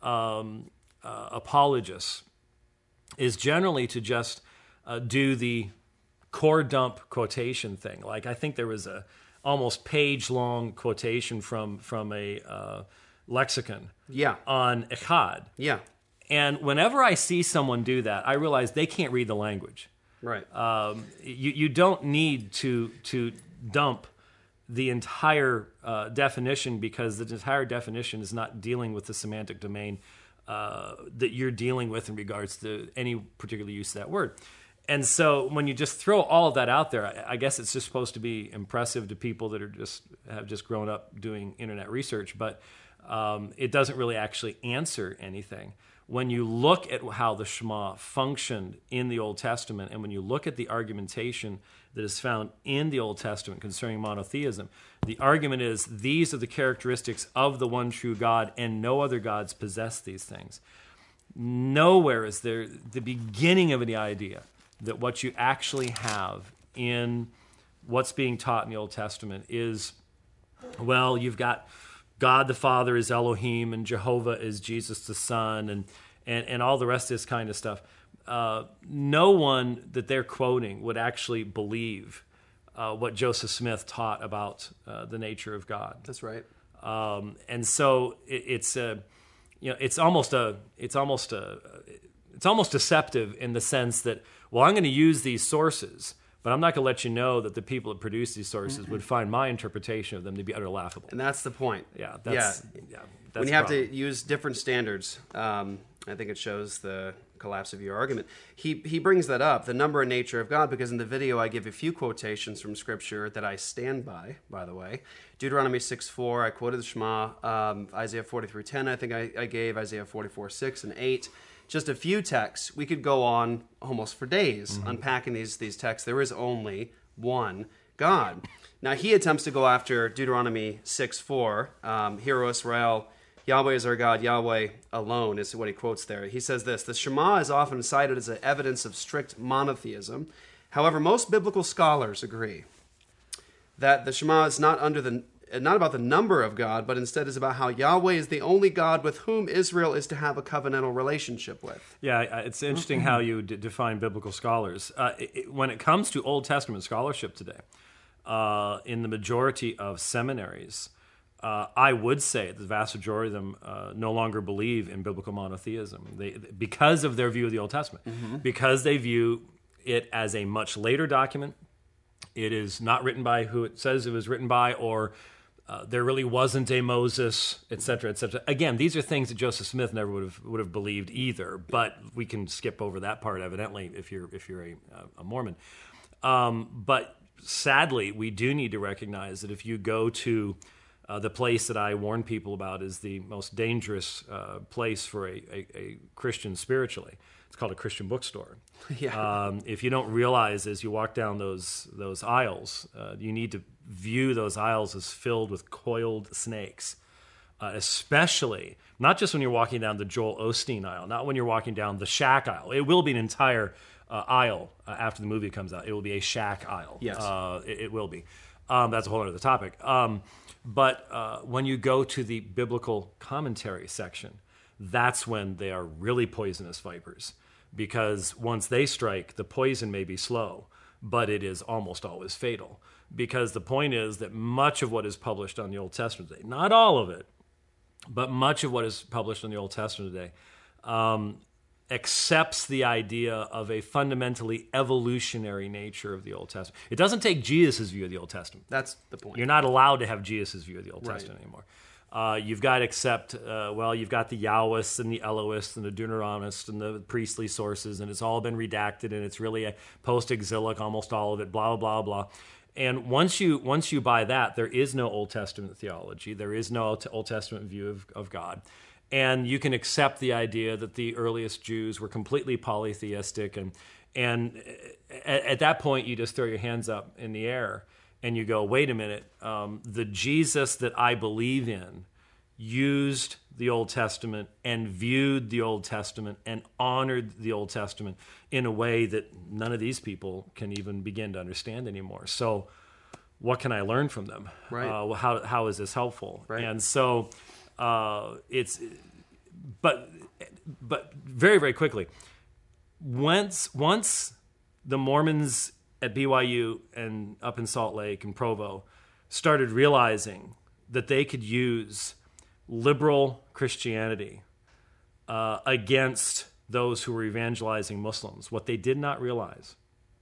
B: um, uh, apologists is generally to just uh, do the core dump quotation thing. Like, I think there was a almost page long quotation from from a uh, lexicon
A: yeah.
B: on Echad.
A: Yeah.
B: And whenever I see someone do that, I realize they can't read the language.
A: Right.
B: Um, you you don't need to to dump the entire uh, definition, because the entire definition is not dealing with the semantic domain uh, that you're dealing with in regards to any particular use of that word. And so when you just throw all of that out there, I, I guess it's just supposed to be impressive to people that are just have just grown up doing internet research, but um, it doesn't really actually answer anything. When you look at how the Shema functioned in the Old Testament, and when you look at the argumentation that is found in the Old Testament concerning monotheism, the argument is these are the characteristics of the one true God, and no other gods possess these things. Nowhere is there the beginning of the idea that what you actually have in what's being taught in the Old Testament is, well, you've got God the Father is Elohim, and Jehovah is Jesus the Son, and and, and all the rest of this kind of stuff. Uh, no one that they're quoting would actually believe uh, what Joseph Smith taught about uh, the nature of God.
A: That's right.
B: Um, and so it, it's a, you know, it's almost a, it's almost a, it's almost deceptive in the sense that, well, I'm going to use these sources, but I'm not going to let you know that the people that produce these sources would find my interpretation of them to be utterly laughable.
A: And that's the point.
B: Yeah, that's, yeah. yeah that's
A: when you have to use different standards, um, I think it shows the collapse of your argument. He he brings that up, the number and nature of God, because in the video I give a few quotations from Scripture that I stand by, by the way. Deuteronomy six four, I quoted the Shema. Um, Isaiah forty-three ten, I think I, I gave. Isaiah forty-four six and eight. Just a few texts. We could go on almost for days mm-hmm. unpacking these, these texts. There is only one God. Now, he attempts to go after Deuteronomy six four. Um, Hear, O Israel, Yahweh is our God, Yahweh alone is what he quotes there. He says this, the Shema is often cited as an evidence of strict monotheism. However, most biblical scholars agree that the Shema is not under the not about the number of God, but instead is about how Yahweh is the only God with whom Israel is to have a covenantal relationship with.
B: Yeah, it's interesting how you d- define biblical scholars. Uh, it, when it comes to Old Testament scholarship today, uh, in the majority of seminaries, uh, I would say that the vast majority of them uh, no longer believe in biblical monotheism they, because of their view of the Old Testament, mm-hmm. because they view it as a much later document. It is not written by who it says it was written by, or Uh, there really wasn't a Moses, et cetera, et cetera. Again, these are things that Joseph Smith never would have would have believed either. But we can skip over that part, evidently, if you're if you're a, a Mormon. Um, but sadly, we do need to recognize that if you go to uh, the place that I warn people about is the most dangerous uh, place for a, a, a Christian spiritually. It's called a Christian bookstore.
A: Yeah.
B: Um, if you don't realize as you walk down those those aisles, uh, you need to view those aisles as filled with coiled snakes, uh, especially not just when you're walking down the Joel Osteen aisle, not when you're walking down the Shack aisle. It will be an entire uh, aisle uh, after the movie comes out. It will be a Shack aisle.
A: Yes.
B: Uh, it, it will be. Um, that's a whole other topic. Um, but uh, when you go to the biblical commentary section, that's when they are really poisonous vipers. Because once they strike, the poison may be slow, but it is almost always fatal. Because the point is that much of what is published on the Old Testament today, not all of it, but much of what is published on the Old Testament today, um, accepts the idea of a fundamentally evolutionary nature of the Old Testament. It doesn't take Jesus' view of the Old Testament.
A: That's the point.
B: You're not allowed to have Jesus' view of the Old
A: Right.
B: Testament anymore. Uh, you've got to accept, uh, well, you've got the Yahwists and the Elohists and the Deuteronomists and the priestly sources, and it's all been redacted, and it's really a post-exilic, almost all of it, blah, blah, blah, blah. And once you once you buy that, there is no Old Testament theology. There is no Old Testament view of, of God. And you can accept the idea that the earliest Jews were completely polytheistic. And, and at, at that point, you just throw your hands up in the air and you go, wait a minute, um, the Jesus that I believe in used the Old Testament and viewed the Old Testament and honored the Old Testament in a way that none of these people can even begin to understand anymore. So what can I learn from them?
A: Right.
B: Uh, how, how is this helpful?
A: Right.
B: And so uh, it's, but, but very, very quickly, once, once the Mormons at B Y U and up in Salt Lake and Provo started realizing that they could use liberal Christianity uh, against those who were evangelizing Muslims, what they did not realize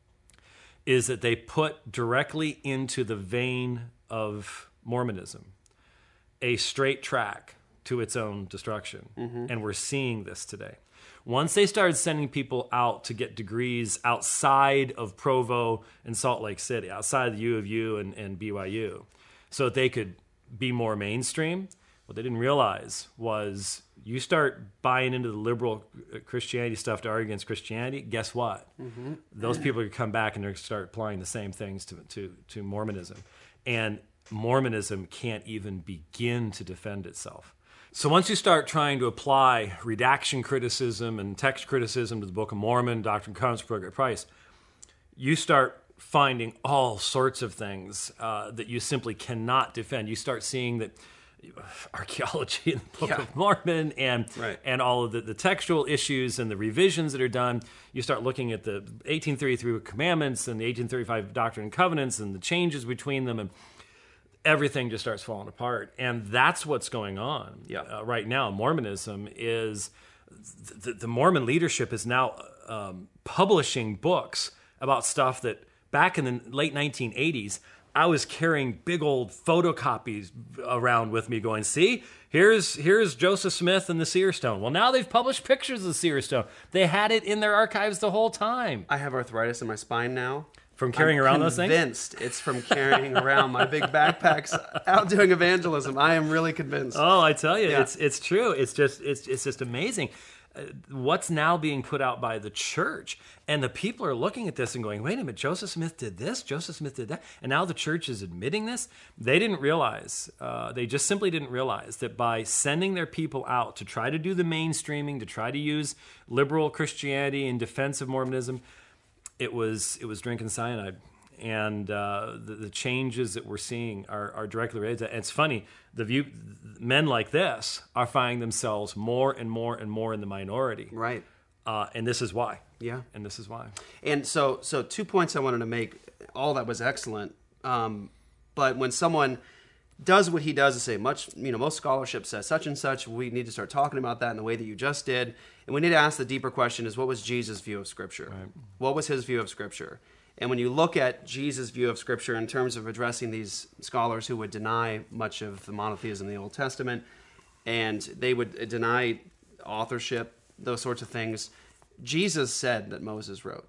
B: is that they put directly into the vein of Mormonism a straight track to its own destruction. Mm-hmm. And we're seeing this today. Once they started sending people out to get degrees outside of Provo and Salt Lake City, outside of the U of U and, and B Y U, so that they could be more mainstream, what they didn't realize was you start buying into the liberal Christianity stuff to argue against Christianity, guess what? Mm-hmm. Those people are going to come back and they're going to start applying the same things to, to, to Mormonism. And Mormonism can't even begin to defend itself. So once you start trying to apply redaction criticism and text criticism to the Book of Mormon, Doctrine and Covenants, Progressive Price, you start finding all sorts of things uh, that you simply cannot defend. You start seeing that archaeology in the Book
A: yeah.
B: of Mormon and
A: right.
B: and all of the, the textual issues and the revisions that are done. You start looking at the eighteen thirty-three Commandments and the eighteen thirty-five Doctrine and Covenants and the changes between them, and everything just starts falling apart. And that's what's going on
A: yeah.
B: uh, right now. Mormonism is, the, the Mormon leadership is now um, publishing books about stuff that back in the late nineteen eighties, I was carrying big old photocopies around with me going, see, here's here's Joseph Smith and the seer stone. Well, now they've published pictures of the seer stone. They had it in their archives the whole time.
A: I have arthritis in my spine now.
B: From carrying
A: I'm
B: around those things?
A: Convinced it's from carrying around my big backpacks out doing evangelism. I am really convinced.
B: Oh, I tell you,
A: Yeah.
B: it's it's true. It's just it's it's just amazing. Uh, what's now being put out by the church, and the people are looking at this and going, "Wait a minute, Joseph Smith did this. Joseph Smith did that," and now the church is admitting this. They didn't realize. Uh, they just simply didn't realize that by sending their people out to try to do the mainstreaming, to try to use liberal Christianity in defense of Mormonism. It was it was drinking cyanide, and uh, the, the changes that we're seeing are, are directly related to that. And it's funny, the view men like this are finding themselves more and more and more in the minority,
A: Right.
B: uh, and this is why.
A: Yeah.
B: And this is why.
A: And so, so two points I wanted to make. All that was excellent, um, but when someone does what he does to say, much, you know, most scholarship says such and such, we need to start talking about that in the way that you just did, and we need to ask the deeper question: is what was Jesus' view of Scripture?
B: Right.
A: What was his view of Scripture? And when you look at Jesus' view of Scripture in terms of addressing these scholars who would deny much of the monotheism in the Old Testament, and they would deny authorship, those sorts of things, Jesus said that Moses wrote.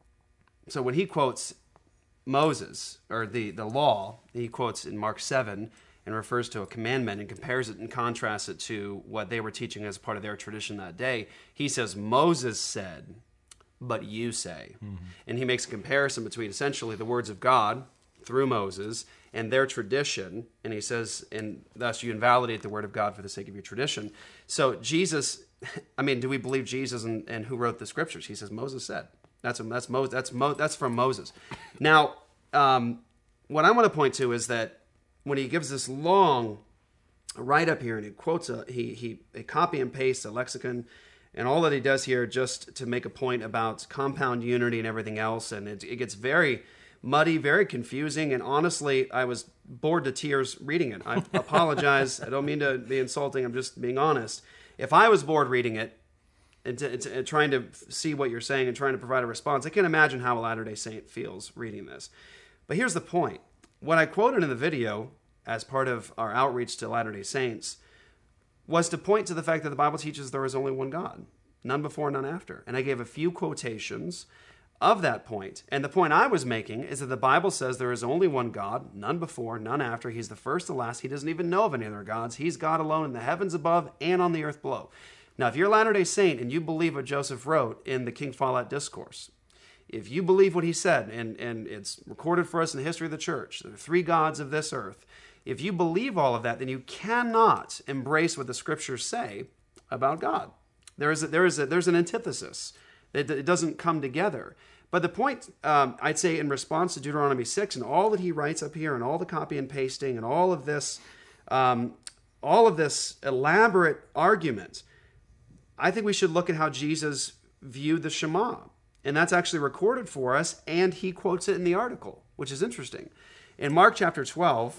A: So when he quotes Moses, or the, the law, he quotes in Mark seven and refers to a commandment and compares it and contrasts it to what they were teaching as part of their tradition that day. He says, Moses said, but you say. Mm-hmm. And he makes a comparison between essentially the words of God through Moses and their tradition. And he says, and thus you invalidate the word of God for the sake of your tradition. So Jesus, I mean, do we believe Jesus and, and who wrote the scriptures? He says, Moses said. That's that's Mo, that's Mo, that's from Moses. Now, um, what I want to point to is that when he gives this long write-up here and he quotes a, he he a copy and paste a lexicon and all that he does here just to make a point about compound unity and everything else, and it, it gets very muddy, very confusing, and honestly, I was bored to tears reading it. I apologize. I don't mean to be insulting. I'm just being honest. If I was bored reading it and, to, to, and trying to see what you're saying and trying to provide a response, I can imagine how a Latter-day Saint feels reading this. But here's the point. What I quoted in the video as part of our outreach to Latter-day Saints was to point to the fact that the Bible teaches there is only one God, none before, none after. And I gave a few quotations of that point. And the point I was making is that the Bible says there is only one God, none before, none after. He's the first, the last. He doesn't even know of any other gods. He's God alone in the heavens above and on the earth below. Now, if you're a Latter-day Saint and you believe what Joseph wrote in the King Follett Discourse, if you believe what he said, and, and it's recorded for us in the history of the church, there are three gods of this earth, if you believe all of that, then you cannot embrace what the scriptures say about God. There is a, there is a, there's an antithesis. It, it doesn't come together. But the point, um, I'd say, in response to Deuteronomy six and all that he writes up here and all the copy and pasting and all of this, um, all of this elaborate argument, I think we should look at how Jesus viewed the Shema. And that's actually recorded for us, and he quotes it in the article, which is interesting. In Mark chapter twelve,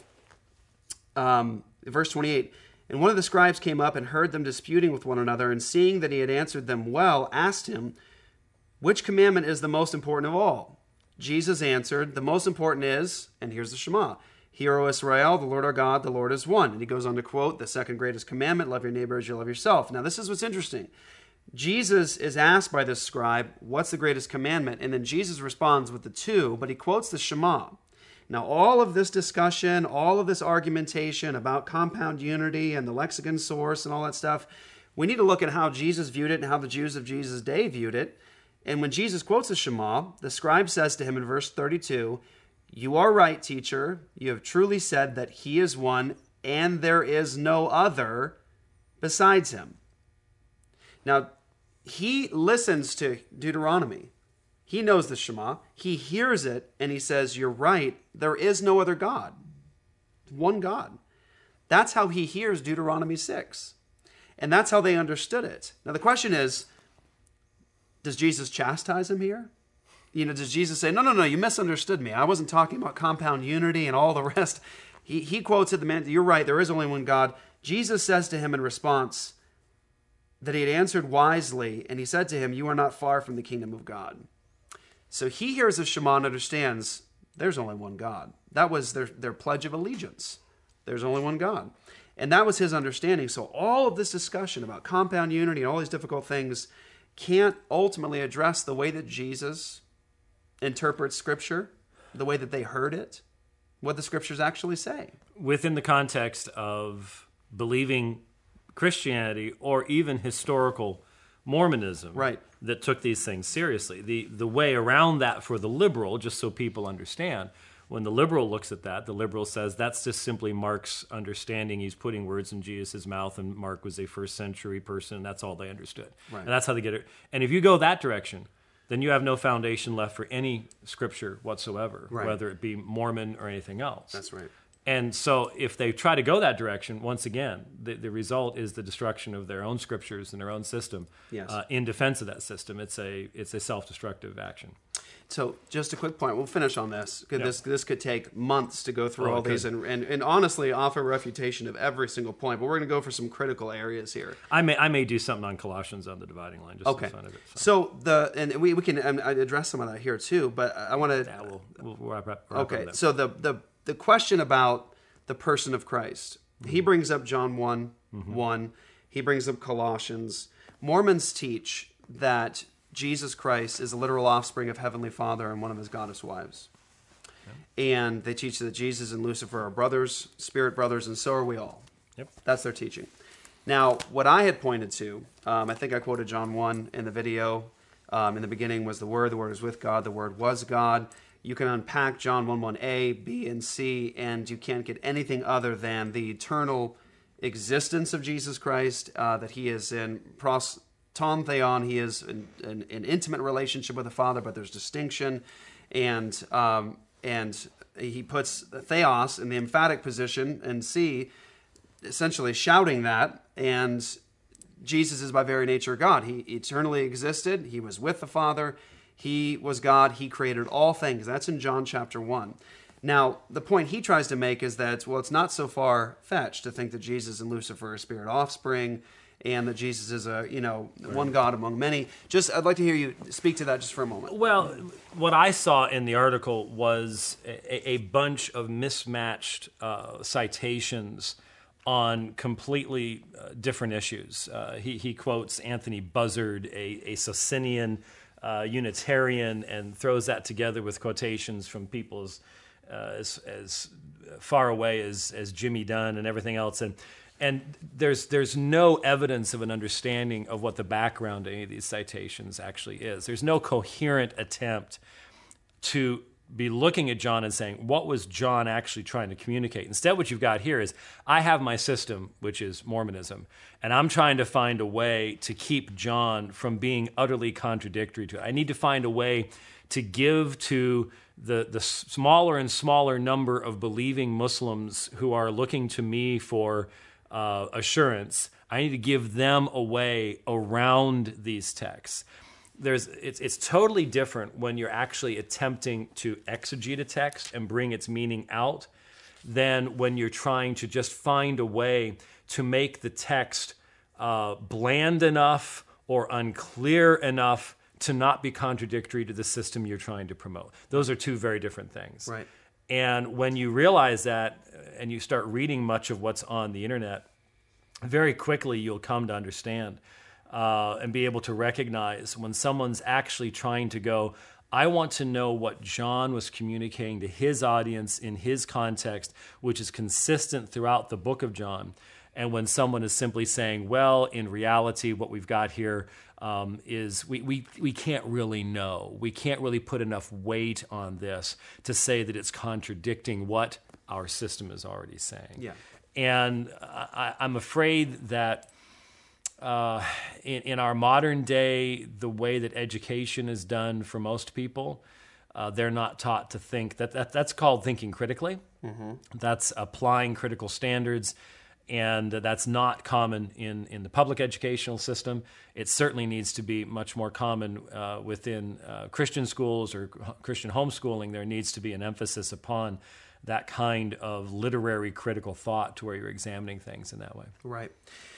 A: um, verse twenty-eight, and one of the scribes came up and heard them disputing with one another, and seeing that he had answered them well, asked him, which commandment is the most important of all? Jesus answered, the most important is, and here's the Shema, Hear, O Israel, the Lord our God, the Lord is one. And he goes on to quote the second greatest commandment, love your neighbor as you love yourself. Now, this is what's interesting. Jesus is asked by this scribe, what's the greatest commandment? And then Jesus responds with the two, but he quotes the Shema. Now, all of this discussion, all of this argumentation about compound unity and the lexicon source and all that stuff, we need to look at how Jesus viewed it and how the Jews of Jesus' day viewed it. And when Jesus quotes the Shema, the scribe says to him in verse thirty-two, you are right, teacher. You have truly said that he is one and there is no other besides him. Now, he listens to Deuteronomy. He knows the Shema. He hears it, and he says, you're right. There is no other God. One God. That's how he hears Deuteronomy six. And that's how they understood it. Now, the question is, does Jesus chastise him here? You know, does Jesus say, no, no, no, you misunderstood me. I wasn't talking about compound unity and all the rest. He, he quotes at the man, you're right, there is only one God. Jesus says to him in response, that he had answered wisely, and he said to him, you are not far from the kingdom of God. So he hears the Shema and understands there's only one God. That was their, their pledge of allegiance. There's only one God. And that was his understanding. So all of this discussion about compound unity and all these difficult things can't ultimately address the way that Jesus interprets Scripture, the way that they heard it, what the Scriptures actually say.
B: Within the context of believing Christianity or even historical Mormonism,
A: right,
B: that took these things seriously. The the way around that for the liberal, just so people understand, when the liberal looks at that, the liberal says that's just simply Mark's understanding. He's putting words in Jesus' mouth, and Mark was a first century person, and that's all they understood.
A: Right.
B: And that's how they get it. And if you go that direction, then you have no foundation left for any scripture whatsoever,
A: right,
B: whether it be Mormon or anything else.
A: That's right.
B: And so if they try to go that direction, once again, the, the result is the destruction of their own scriptures and their own system.
A: Yes.
B: uh, in defense of that system. It's a it's a self-destructive action.
A: So just a quick point. We'll finish on this, because
B: Yep.
A: this this could take months to go through
B: Oh,
A: all
B: it
A: these
B: could.
A: and, and, and honestly offer refutation of every single point. But we're going to go for some critical areas here.
B: I may I may do something on Colossians on the dividing line, just
A: Okay.
B: for the fun of it. So,
A: So the and we, we can um, address some of that here too. But I want to
B: yeah, we'll, we'll wrap up. Wrap
A: Okay,
B: up that.
A: so the, the the question about the person of Christ, he brings up John one,
B: Mm-hmm.
A: one. He brings up Colossians. Mormons teach that Jesus Christ is a literal offspring of Heavenly Father and one of his goddess wives. And they teach that Jesus and Lucifer are brothers, spirit brothers, and so are we all.
B: Yep.
A: That's their teaching. Now, what I had pointed to, um, I think I quoted John one in the video. Um, in the beginning was the Word, the Word was with God, the Word was God. You can unpack John one, one a, b, and c, and you can't get anything other than the eternal existence of Jesus Christ, uh, that he is in pros ton theon, he is in an intimate relationship with the Father, but there's distinction, and um, and he puts theos in the emphatic position, and c, essentially shouting that, and Jesus is by very nature God. He eternally existed. He was with the Father. He was God. He created all things. That's in John chapter one. Now, the point he tries to make is that, well, it's not so far-fetched to think that Jesus and Lucifer are spirit offspring, and that Jesus is a, you know, one God among many. Just, I'd like to hear you speak to that just for a moment.
B: Well, what I saw in the article was a, a bunch of mismatched uh, citations on completely uh, different issues. Uh, he, he quotes Anthony Buzzard, a, a Socinian uh, Unitarian, and throws that together with quotations from people as, uh, as, as far away as, as Jimmy Dunn and everything else. And And there's there's no evidence of an understanding of what the background to any of these citations actually is. There's no coherent attempt to be looking at John and saying, what was John actually trying to communicate? Instead, what you've got here is, I have my system, which is Mormonism, and I'm trying to find a way to keep John from being utterly contradictory to it. I need to find a way to give to the, the smaller and smaller number of believing Muslims who are looking to me for uh, assurance. I need to give them a way around these texts. There's, it's, it's totally different when you're actually attempting to exegete a text and bring its meaning out than when you're trying to just find a way to make the text uh, bland enough or unclear enough to not be contradictory to the system you're trying to promote. Those are two very different things.
A: Right.
B: And when you realize that and you start reading much of what's on the internet, very quickly you'll come to understand Uh, and be able to recognize when someone's actually trying to go, I want to know what John was communicating to his audience in his context, which is consistent throughout the book of John. And when someone is simply saying, well, in reality, what we've got here um, is we, we, we can't really know. We can't really put enough weight on this to say that it's contradicting what our system is already saying.
A: Yeah.
B: And I, I'm afraid that Uh, in, in our modern day, the way that education is done for most people, uh, they're not taught to think that, that that's called thinking critically. Mm-hmm. That's applying critical standards, and that's not common in, in the public educational system. It certainly needs to be much more common uh, within uh, Christian schools or Christian homeschooling. There needs to be an emphasis upon that kind of literary critical thought to where you're examining things in that way.
A: Right.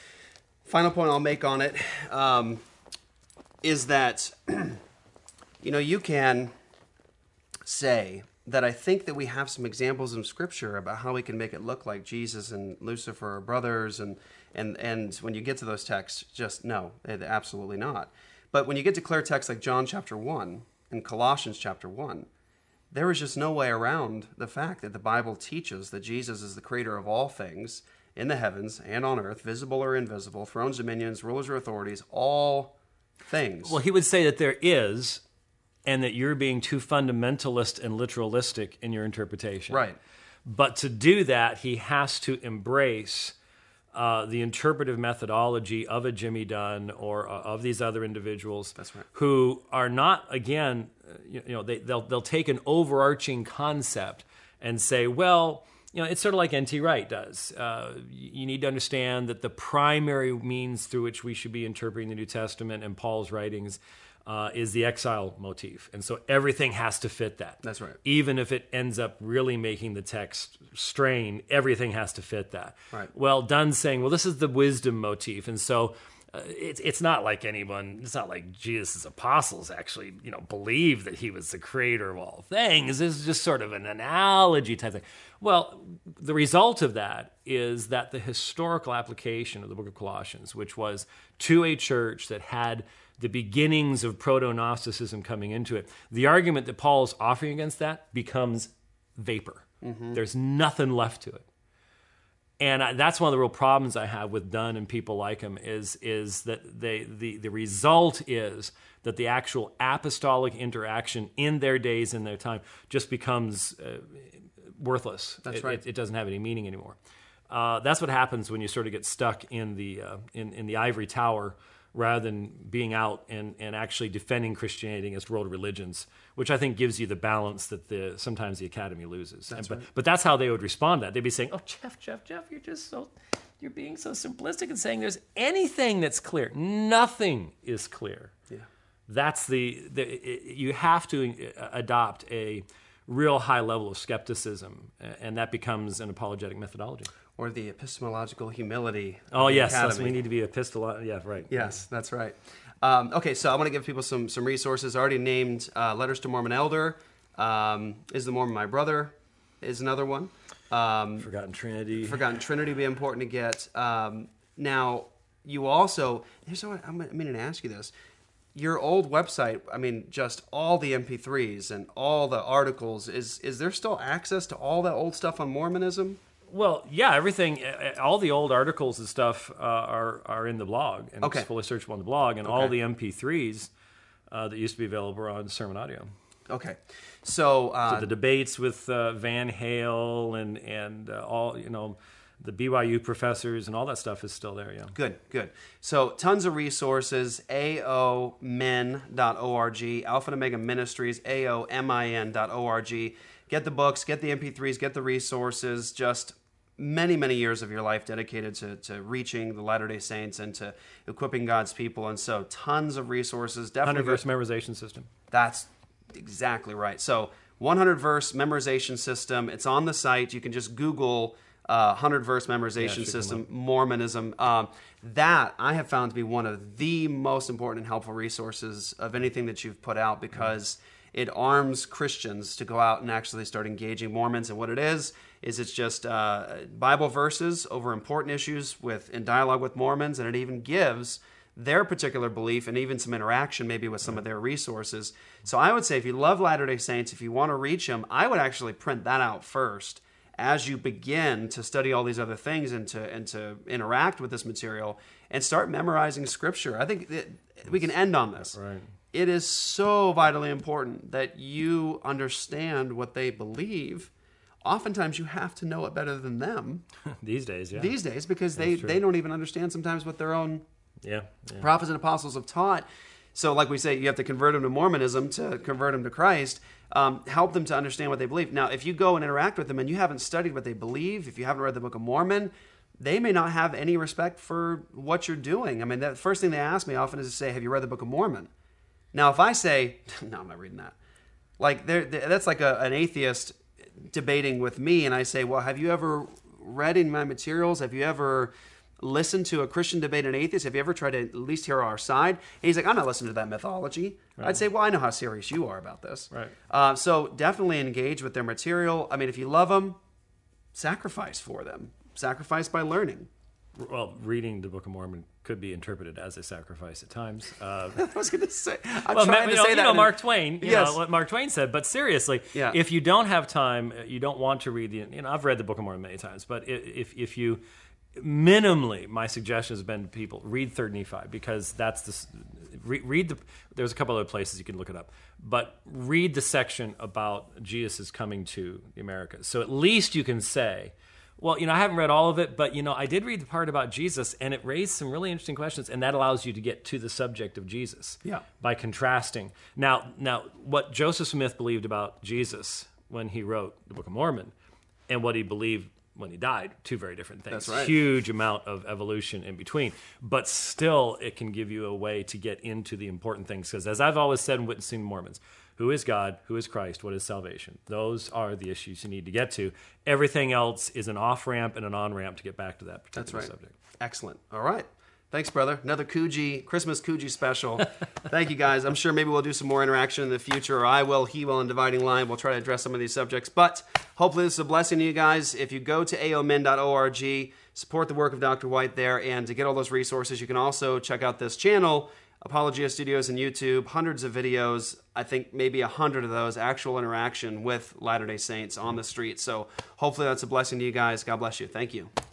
A: Final point I'll make on it um, is that, you know, you can say that I think that we have some examples in Scripture about how we can make it look like Jesus and Lucifer are brothers, and and and when you get to those texts, just no, it, absolutely not. But when you get to clear texts like John chapter one and Colossians chapter one, there is just no way around the fact that the Bible teaches that Jesus is the creator of all things in the heavens and on earth, visible or invisible, thrones, dominions, rulers or authorities, all things.
B: Well, he would say that there is, and that you're being too fundamentalist and literalistic in your interpretation.
A: Right.
B: But to do that, he has to embrace uh, the interpretive methodology of a Jimmy Dunn or uh, of these other individuals.
A: That's right.
B: Who are not, again, uh, you, you know, they, they'll they'll take an overarching concept and say, well, you know, it's sort of like N T Wright does. Uh, you need to understand that the primary means through which we should be interpreting the New Testament and Paul's writings Uh, is the exile motif. And so everything has to fit that.
A: That's right.
B: Even if it ends up really making the text strain, everything has to fit that.
A: Right.
B: Well, Dunn's saying, well, this is the wisdom motif. And so uh, it's it's not like anyone, it's not like Jesus' apostles actually, you know, believe that he was the creator of all things. This is just sort of an analogy type thing. Well, the result of that is that the historical application of the book of Colossians, which was to a church that had the beginnings of proto-Gnosticism coming into it, the argument that Paul is offering against that becomes vapor. Mm-hmm. There's nothing left to it. And I, that's one of the real problems I have with Dunn and people like him is, is that they, the, the result is that the actual apostolic interaction in their days, in their time, just becomes uh, worthless.
A: That's
B: it,
A: right.
B: It, it doesn't have any meaning anymore. Uh, that's what happens when you sort of get stuck in the uh, in, in the ivory tower rather than being out and, and actually defending Christianity against world religions, which I think gives you the balance that the sometimes the academy loses.
A: That's
B: and, but,
A: right.
B: but that's how they would respond to that. They'd be saying, oh, Jeff, Jeff, Jeff, you're just so, you're being so simplistic and saying there's anything that's clear. Nothing is clear.
A: Yeah.
B: That's the, the it, you have to adopt a real high level of skepticism, and that becomes an apologetic methodology.
A: Or the epistemological humility.
B: Oh,
A: of the
B: yes,
A: academy.
B: that's, we need to be epistolo- yeah, right.
A: Yes, that's right. Um, okay, so I want to give people some some resources. I already named uh, Letters to Mormon Elder. Um, Is the Mormon My Brother is another one. Um,
B: Forgotten Trinity.
A: Forgotten Trinity would be important to get. Um, now, you also, here's what I'm meaning to ask you this. Your old website, I mean, just all the M P threes and all the articles, is is there still access to all that old stuff on Mormonism?
B: Well, yeah, everything, all the old articles and stuff uh, are are in the blog, and
A: Okay.
B: it's fully searchable on the blog, and
A: Okay.
B: all the M P threes uh, that used to be available are on Sermon Audio.
A: Okay, so, uh,
B: So the debates with uh, Van Hale and and uh, all, you know, the B Y U professors and all that stuff is still there. Yeah.
A: good, good. So tons of resources, A O men dot org, Alpha and Omega Ministries, A O M I N dot org. Get the books, get the M P threes, get the resources, just many, many years of your life dedicated to, to reaching the Latter-day Saints and to equipping God's people. And so tons of resources. Definitely.
B: Hundred verse memorization system.
A: That's exactly right. So one hundred verse memorization system. It's on the site. You can just Google uh, one hundred verse memorization
B: Yeah, it should
A: system, Mormonism. Um, that I have found to be one of the most important and helpful resources of anything that you've put out, because it arms Christians to go out and actually start engaging Mormons. And what it is, is it's just uh, Bible verses over important issues with in dialogue with Mormons, and it even gives their particular belief and even some interaction maybe with some of their resources. So I would say if you love Latter-day Saints, if you want to reach them, I would actually print that out first as you begin to study all these other things and to, and to interact with this material and start memorizing Scripture. I think that we can end on this.
B: Right.
A: It is so vitally important that you understand what they believe. Oftentimes you have to know it better than them
B: These days, yeah.
A: these days, because they,
B: true.
A: they don't even understand sometimes what their own
B: yeah. yeah.
A: prophets and apostles have taught. So like we say, you have to convert them to Mormonism to convert them to Christ. Um, help them to understand what they believe. Now, if you go and interact with them and you haven't studied what they believe, if you haven't read the Book of Mormon, they may not have any respect for what you're doing. I mean, the first thing they ask me often is to say, have you read the Book of Mormon? Now, if I say, no, I'm not reading that. Like, they're, they're, that's like a, an atheist debating with me, and I say, well, have you ever read in my materials? Have you ever listen to a Christian debate and atheist? Have you ever tried to at least hear our side? And he's like, I'm not listening to that mythology. Right. I'd say, well, I know how serious you are about this.
B: Right.
A: Uh, so definitely engage with their material. I mean, if you love them, sacrifice for them. Sacrifice by learning.
B: Well, reading the Book of Mormon could be interpreted as a sacrifice at times. Uh,
A: I was going to say, I'm
B: well,
A: trying
B: you
A: to
B: know,
A: say
B: you
A: that.
B: know,
A: in-
B: Mark Twain, you
A: Yes.
B: know, what Mark Twain said, but seriously,
A: Yeah.
B: if you don't have time, you don't want to read the, you know, I've read the Book of Mormon many times, but i- if, if you, minimally, my suggestion has been to people, read Third Nephi, because that's the, s- re, read the, there's a couple other places you can look it up, but read the section about Jesus' coming to the Americas. So at least you can say, well, you know, I haven't read all of it, but, you know, I did read the part about Jesus, and it raised some really interesting questions, and that allows you to get to the subject of Jesus
A: Yeah.
B: by contrasting. Now, now, what Joseph Smith believed about Jesus when he wrote the Book of Mormon and what he believed when he died, two very different things.
A: That's right.
B: Huge amount of evolution in between. But still, it can give you a way to get into the important things. Because as I've always said in Witnessing Mormons, who is God? Who is Christ? What is salvation? Those are the issues you need to get to. Everything else is an off-ramp and an on-ramp to get back to that particular
A: That's right.
B: subject.
A: Excellent. All right. Thanks, brother. Another Coogee, Christmas Coogee special. Thank you, guys. I'm sure maybe we'll do some more interaction in the future, or I will, he will, in Dividing Line. We'll try to address some of these subjects. But hopefully this is a blessing to you guys. If you go to a o men dot org, support the work of Doctor White there, and to get all those resources, you can also check out this channel, Apologia Studios and YouTube, hundreds of videos, I think maybe a hundred of those, actual interaction with Latter-day Saints on the street. So hopefully that's a blessing to you guys. God bless you. Thank you.